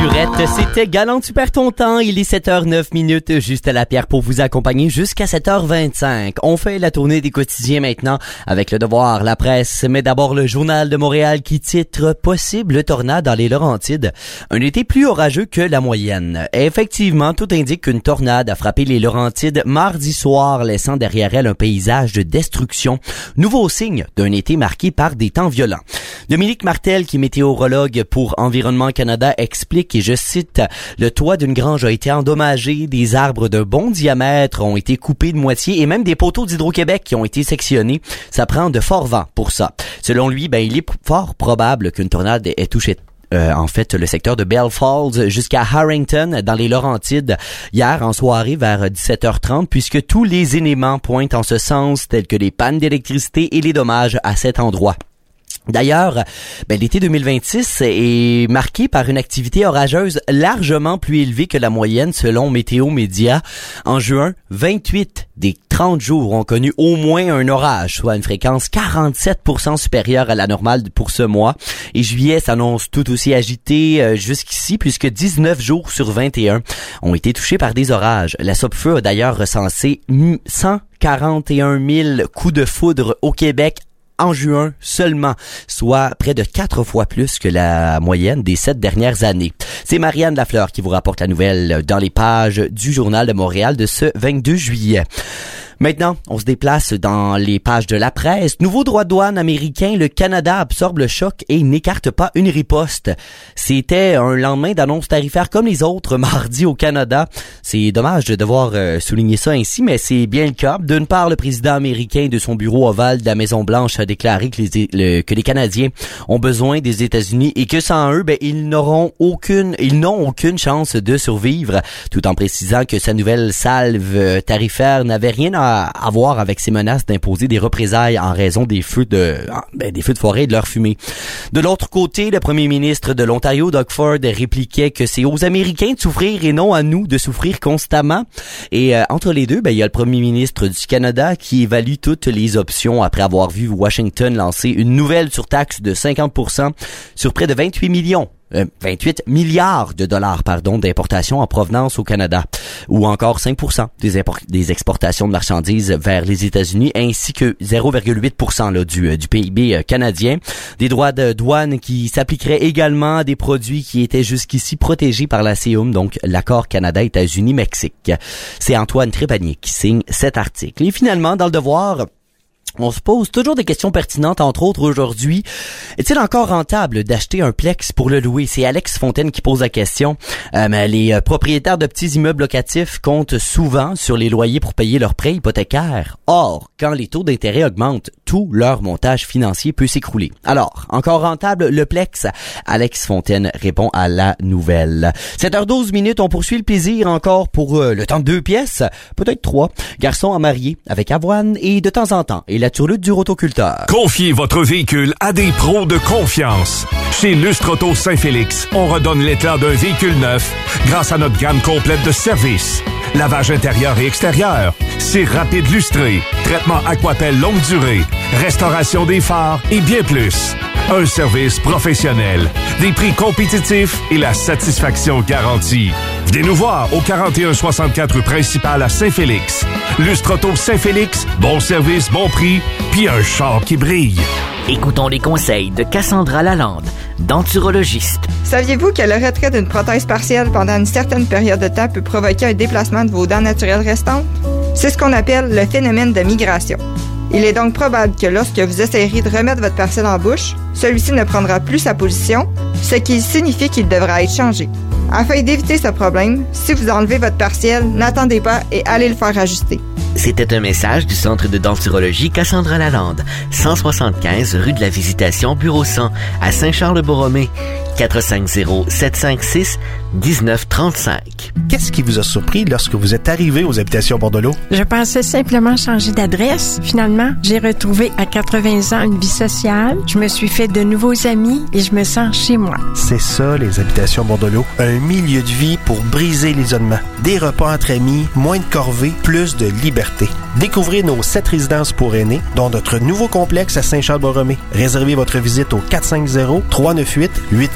Surette, c'était Galante Super ton temps. Il est sept heures neuf minutes, juste à la pierre pour vous accompagner jusqu'à sept heures vingt-cinq. On fait la tournée des quotidiens maintenant avec Le Devoir, La Presse, mais d'abord le Journal de Montréal qui titre « Possible tornade dans les Laurentides ». Un été plus orageux que la moyenne. Et effectivement, tout indique qu'une tornade a frappé les Laurentides mardi soir, laissant derrière elle un paysage de destruction. Nouveau signe d'un été marqué par des temps violents. Dominique Martel, qui est météorologue pour Environnement Canada, explique, et je cite, « Le toit d'une grange a été endommagé, des arbres de bon diamètre ont été coupés de moitié et même des poteaux d'Hydro-Québec qui ont été sectionnés. Ça prend de forts vents pour ça. » Selon lui, ben, il est fort probable qu'une tornade ait touché Euh, en fait, le secteur de Bell Falls jusqu'à Harrington, dans les Laurentides, hier en soirée vers dix-sept heures trente, puisque tous les éléments pointent en ce sens, tels que les pannes d'électricité et les dommages à cet endroit. D'ailleurs, ben, l'été deux mille vingt-six est marqué par une activité orageuse largement plus élevée que la moyenne selon Météo Média. En juin, vingt-huit des trente jours ont connu au moins un orage, soit une fréquence quarante-sept pour cent supérieure à la normale pour ce mois. Et juillet s'annonce tout aussi agité euh, jusqu'ici, puisque dix-neuf jours sur vingt et un ont été touchés par des orages. La SOPFEU a d'ailleurs recensé cent quarante et un mille coups de foudre au Québec en juin seulement, soit près de quatre fois plus que la moyenne des sept dernières années. C'est Marianne Lafleur qui vous rapporte la nouvelle dans les pages du Journal de Montréal de ce vingt-deux juillet. Maintenant, on se déplace dans les pages de la presse. Nouveau droit de douane américain, le Canada absorbe le choc et n'écarte pas une riposte. C'était un lendemain d'annonce tarifaire comme les autres mardi au Canada. C'est dommage de devoir euh, souligner ça ainsi, mais c'est bien le cas. D'une part, le président américain de son bureau ovale de la Maison-Blanche a déclaré que les, le, que les Canadiens ont besoin des États-Unis et que sans eux, ben, ils n'auront aucune, ils n'ont aucune chance de survivre, tout en précisant que sa nouvelle salve tarifaire n'avait rien à à voir avec ces menaces d'imposer des représailles en raison des feux de ben, des feux de forêt et de leur fumée. De l'autre côté, le premier ministre de l'Ontario, Doug Ford, répliquait que c'est aux Américains de souffrir et non à nous de souffrir constamment. Et euh, entre les deux, ben il y a le premier ministre du Canada qui évalue toutes les options après avoir vu Washington lancer une nouvelle surtaxe de cinquante pour cent sur près de vingt-huit millions. Euh, vingt-huit milliards de dollars, pardon, d'importations en provenance au Canada, ou encore cinq pour cent des, import- des exportations de marchandises vers les États-Unis, ainsi que zéro virgule huit pour cent là, du, du P I B canadien. Des droits de douane qui s'appliqueraient également à des produits qui étaient jusqu'ici protégés par la C E U M, donc l'accord Canada-États-Unis-Mexique. C'est Antoine Trépanier qui signe cet article. Et finalement, dans le Devoir, on se pose toujours des questions pertinentes, entre autres aujourd'hui. Est-il encore rentable d'acheter un Plex pour le louer? C'est Alex Fontaine qui pose la question. Euh, mais les euh, propriétaires de petits immeubles locatifs comptent souvent sur les loyers pour payer leurs prêts hypothécaires. Or, quand les taux d'intérêt augmentent, tout leur montage financier peut s'écrouler. Alors, encore rentable le Plex? Alex Fontaine répond à la nouvelle. sept heures douze minutes, on poursuit le plaisir encore pour euh, le temps de deux pièces, peut-être trois. Garçon à marier avec avoine et de temps en temps. Et la turlute du rotoculteur. Confiez votre véhicule à des pros de confiance. Chez Lustre Auto Saint-Félix, on redonne l'éclat d'un véhicule neuf grâce à notre gamme complète de services. Lavage intérieur et extérieur, cire rapide lustré, traitement Aquapel longue durée, restauration des phares et bien plus. Un service professionnel, des prix compétitifs et la satisfaction garantie. Venez nous voir au quarante et un soixante-quatre rue principale à Saint-Félix. Lustre Auto Saint-Félix, bon service, bon prix, puis un char qui brille. Écoutons les conseils de Cassandra Lalande, denturologiste. Saviez-vous que le retrait d'une prothèse partielle pendant une certaine période de temps peut provoquer un déplacement de vos dents naturelles restantes? C'est ce qu'on appelle le phénomène de migration. Il est donc probable que lorsque vous essayerez de remettre votre partiel en bouche, celui-ci ne prendra plus sa position, ce qui signifie qu'il devra être changé. Afin d'éviter ce problème, si vous enlevez votre partiel, n'attendez pas et allez le faire ajuster. C'était un message du Centre de denturologie Cassandra Lalande, cent soixante-quinze rue de la Visitation, bureau cent, à Saint-Charles-de-Borromée, quatre cinq zéro, sept cinq six, un neuf trois cinq. Qu'est-ce qui vous a surpris lorsque vous êtes arrivé aux habitations Bordelot? Je pensais simplement changer d'adresse. Finalement, j'ai retrouvé à quatre-vingts ans une vie sociale. Je me suis fait de nouveaux amis et je me sens chez moi. C'est ça, les habitations Bordelot. Un milieu de vie pour briser l'isolement. Des repas entre amis, moins de corvées, plus de liberté. Découvrez nos sept résidences pour aînés, dont notre nouveau complexe à Saint-Charles-Borromée. Réservez votre visite au quatre cinq zéro, trois neuf huit, huit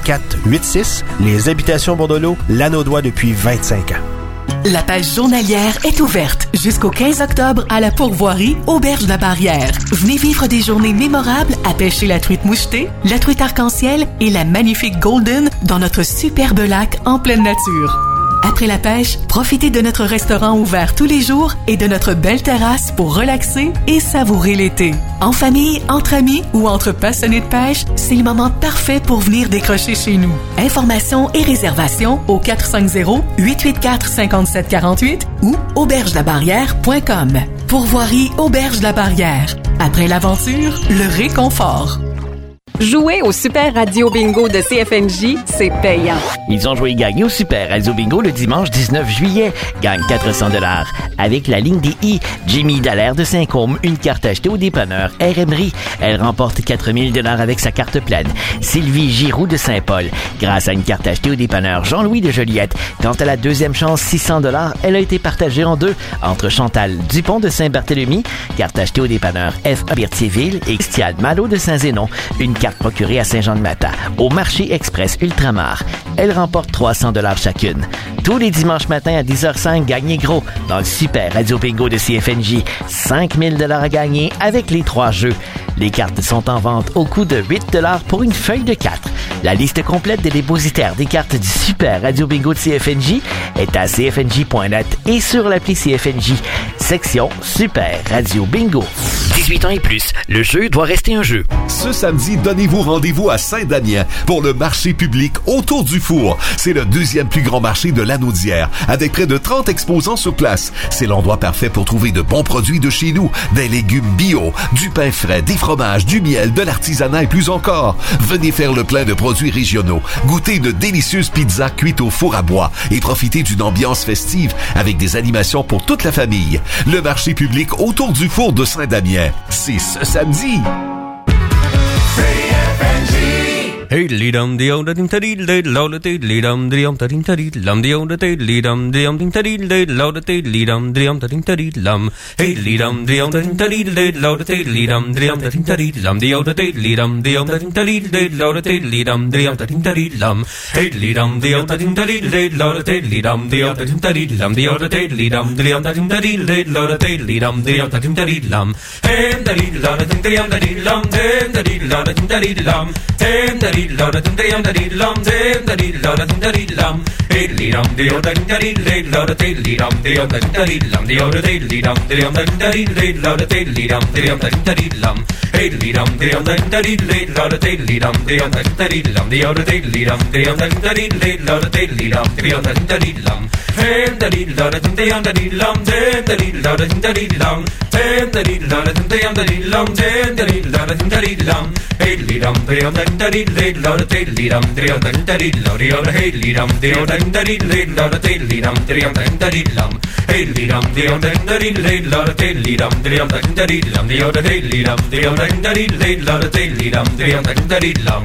quatre huit six. Les Habitations Bordelot, Lanaudois depuis vingt-cinq ans. La pêche journalière est ouverte jusqu'au quinze octobre à la pourvoirie Auberge de la Barrière. Venez vivre des journées mémorables à pêcher la truite mouchetée, la truite arc-en-ciel et la magnifique golden dans notre superbe lac en pleine nature. Après la pêche, profitez de notre restaurant ouvert tous les jours et de notre belle terrasse pour relaxer et savourer l'été. En famille, entre amis ou entre passionnés de pêche, c'est le moment parfait pour venir décrocher chez nous. Informations et réservations au quatre cinq zéro, huit huit quatre, cinq sept quatre huit ou auberge la barrière point com. Pourvoirie Auberge de la Barrière. Après l'aventure, le réconfort. Jouer au Super Radio Bingo de C F N J, c'est payant. Ils ont joué et gagné au Super Radio Bingo le dimanche dix-neuf juillet. Gagne quatre cents dollars. Avec la ligne des I, Jimmy Dallaire de Saint-Côme, une carte achetée au dépanneur R Emery. Elle remporte quatre mille dollars avec sa carte pleine. Sylvie Giroux de Saint-Paul, grâce à une carte achetée au dépanneur Jean-Louis de Joliette. Quant à la deuxième chance, six cents dollars, elle a été partagée en deux entre Chantal Dupont de Saint-Barthélemy, carte achetée au dépanneur F A Berthierville, et Christiane Malo de Saint-Zénon, une carte procurée à Saint-Jean-de-Mata, au marché express Ultramar. Elle remporte trois cents dollars chacune. Tous les dimanches matins à dix heures cinq, gagnez gros dans le Super Radio Bingo de C F N J. cinq mille dollars à gagner avec les trois jeux. Les cartes sont en vente au coût de huit dollars pour une feuille de quatre. La liste complète des dépositaires des cartes du Super Radio Bingo de C F N J est à c f n j point net et sur l'appli C F N J. Section Super Radio Bingo. dix-huit ans et plus, le jeu doit rester un jeu. Ce samedi, donnez-vous rendez-vous à Saint-Damien pour le marché public Autour du Four. C'est le deuxième plus grand marché de l'Anaudière, avec près de trente exposants sur place. C'est l'endroit parfait pour trouver de bons produits de chez nous, des légumes bio, du pain frais, des fromages, du miel, de l'artisanat et plus encore. Venez faire le plein de produits régionaux, goûter une délicieuse pizza cuite au four à bois et profiter d'une ambiance festive avec des animations pour toute la famille. Le marché public Autour du Four de Saint-Damien, c'est ce samedi. Hey, lidam diom da dim tadil de lauda te lidam diom tadim tadil lam diom da te lidam diom dim tadil de lauda te lidam diom tadim tadil lam. Hey, lidam diom tadim tadil de lauda te lidam diom tadim tadil lam diom da te lidam diom tadim tadil de lauda te lidam diom tadim tadil lam. Hey, lidam diom tadim tadil de lauda te lidam diom tadim tadil lam diom da te lidam diom tadim tadil de lauda te lidam diom tadim tadil lam. Hey, tadil lauda dim diom tadil lam. Hey, tadil lauda dim tadil lam. Hey, Loda dum dum da dee lum dum da dee loda dum da dee lum hey lee dum dee da dum da dee lee loda dee lee dum dee da dum da dee lum dee da dee lee dum dee da dum da dee lee loda dee lee dum dee da dum da dee lum hey lee dum dee da dum da dee lee loda dee lee dum dee da dum da dee lum dee da dee lee dum dee da dum da dee lee loda dee lee dum dee da dum da dee lum hey da dee loda dum dee da dee lum dum da dee loda dum da dee lum hey da dee loda dum dee da dee lum dum da dee loda dum da dee lum hey lee dum dee da dum da dee lee loda dee lee dum dee da dum da dee loda yoda hey lee dum dee da dum da dee lee loda dee lee dum dee da dum da dee lum hey lee dum dee da dum da dee lee loda dee lee dum dee da dum da dee lum dee yoda hey lee dum dee da dum da dee lee loda dee lee dum dee da dum da dee lum.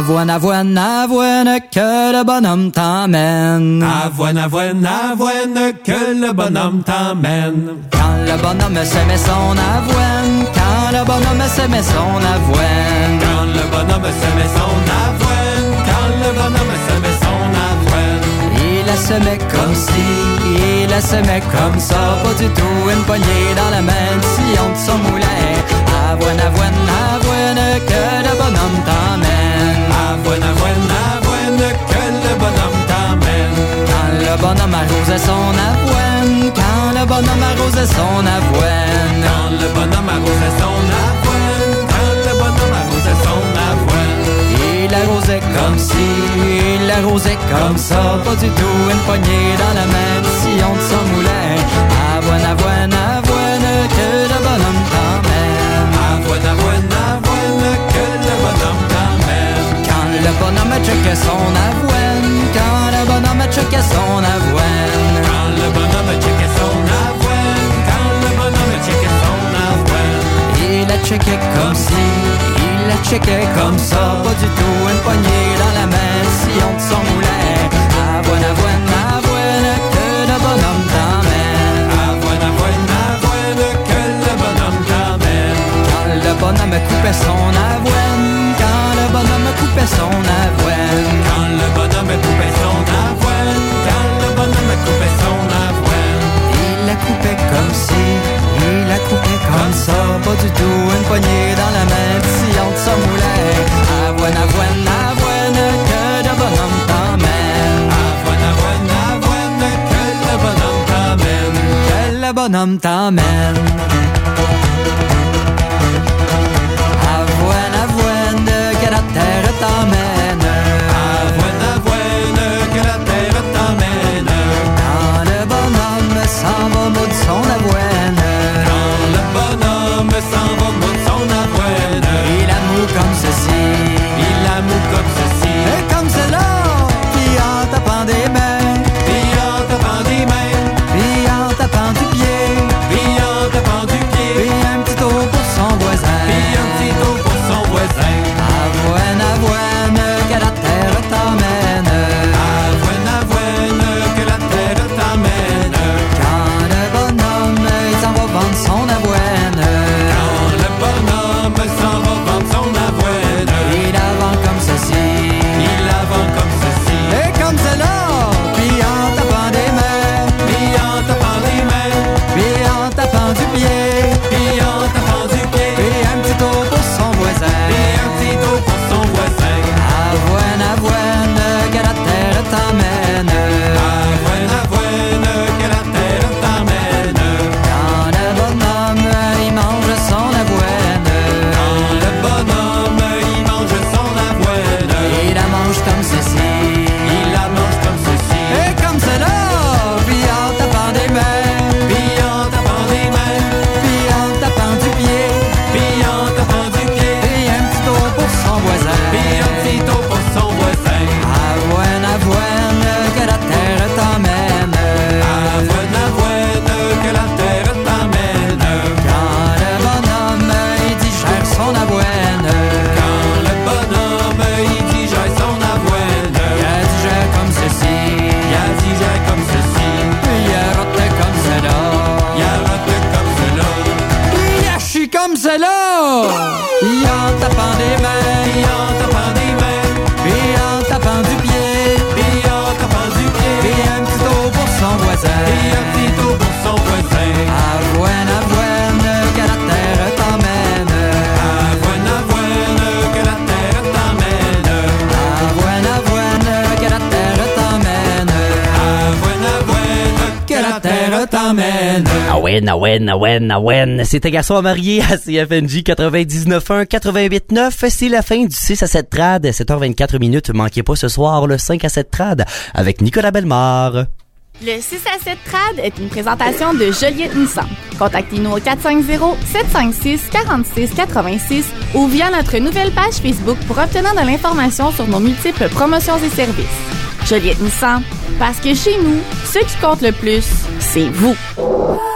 Avoine, avoine, avoine, que le bonhomme t'emmène. Avoine, avoine, avoine, que le bonhomme t'emmène. Quand le bonhomme se met son avoine, quand le bonhomme se met son avoine. Quand le bonhomme se met son avoine, quand le bonhomme se met son avoine. Il la se met comme si, il la se met comme ça, pas du tout une poignée dans la main, sillon de son moulin. Avoine, avoine, avoine, que le bonhomme t'emmène. Avoine, avoine, avoine, que le bonhomme t'emmène. Quand le bonhomme arrose son avoine, quand le bonhomme arrose son avoine. Quand le bonhomme arrose son avoine, quand le bonhomme arrose son avoine. Il arrosait comme si, il arrosait comme ça, pas du tout une poignée dans la main, sillon de son moulin. Avoine, avoine, avoine, que le bonhomme t'emmène. Avoine, avoine, avoine, que le bonhomme t'emmène. Quand le bonhomme checkait son avoine, quand le bonhomme checkait son avoine. Quand le bonhomme checkait son avoine, quand le bonhomme checkait son avoine. Il la checkait comme si, il la checkait comme ça, pas du tout une poignée dans la main, sillon de son moulin. Avoine, avoine, avoine, que le bonhomme t'emmène. Avoine, avoine, avoine, que le bonhomme t'emmène. Quand le bonhomme coupait son avoine, quand le bonhomme coupait son avoine. Quand le bonhomme coupait son avoine, quand le bonhomme coupait son avoine. Il la coupait comme si, il la coupait comme ça, pas du tout une poignée dans la main, sillon de son moulin. Avoine, avoine, avoine, que le bonhomme t'emmène. Avoine, avoine, avoine, que le bonhomme t'emmène. Que le bonhomme t'emmène. Avoine, avoine, que la terre t'emmène. Avoine, avoine, que la terre t'emmène. Quand le bonhomme s'en va au bout de son avoine. Quand le bonhomme s'en va au bout de son avoine. Il a mou comme ceci, il a mou comme ceci. Et comme cela, puis en tapant des mains, puis en tapant des mains, puis en tapant du pied, puis en tapant du pied, puis un petit tour pour son voisin, puis un petit tour pour son voisin. Avoine, avoine, que la terre t'emmène. Avoine, avoine, que la terre t'emmène. Quand le bonhomme il s'en va vendre son avoine. Quand le bonhomme s'en va vendre son avoine. Il la vend comme ceci, il la vend comme ceci. Et comme cela, puis en tapant des mains, puis en tapant des mains, puis en tapant du pied, puis en tapant du pied, puis un petit tour pour son voisin, puis un petit tour pour son voisin. Avoine, avoine, que la terre t'emmène. Avoine, avoine, que la terre t'emmène. Quand le bonhomme il mange son avoine. Quand le bonhomme il mange son avoine. Il la mange comme ceci, il la mange comme ceci. Et comme cela, puis en tapant des mains, puis en tapant des mains, puis en tapant du pied, puis en tapant du pied, puis un petit tour pour son voisin, puis un petit tour pour son voisin. Avoine, avoine, que la terre t'emmène. Avoine, avoine, que la terre t'emmène. Quand le bonhomme il digère son avoine. Quand le bonhomme il digère son avoine. Il a digère comme ceci, il a digère comme ceci. Il a roté comme cela, il a roté comme cela. Il a chi comme cela. Il en tapant des mains, puis en tapant des mains, puis en tapant du pied, puis en tapant du pied, puis un petit tour pour son voisin, puis un petit tour pour son voisin. Avoine, avoine, que la terre t'emmène. Avoine, avoine, que la terre t'emmène. Avoine, avoine, que la terre t'emmène. Avoine, avoine, que la terre t'emmène. Ah ouais, ah ouais, ah ouais, ah ouais. C'était Garçon à marier à C F N J quatre-vingt-dix-neuf un, quatre-vingt-huit neuf. C'est la fin du six à sept trad. sept heures vingt-quatre minutes. Manquez pas ce soir le cinq à sept trad avec Nicolas Bellemare. Le six à sept trad est une présentation de Joliette Nissan. Contactez-nous au quatre cinq zéro, sept cinq six, quatre six quatre six ou via notre nouvelle page Facebook pour obtenir de l'information sur nos multiples promotions et services. Joliette Nissan, parce que chez nous, ce qui compte le plus, c'est vous.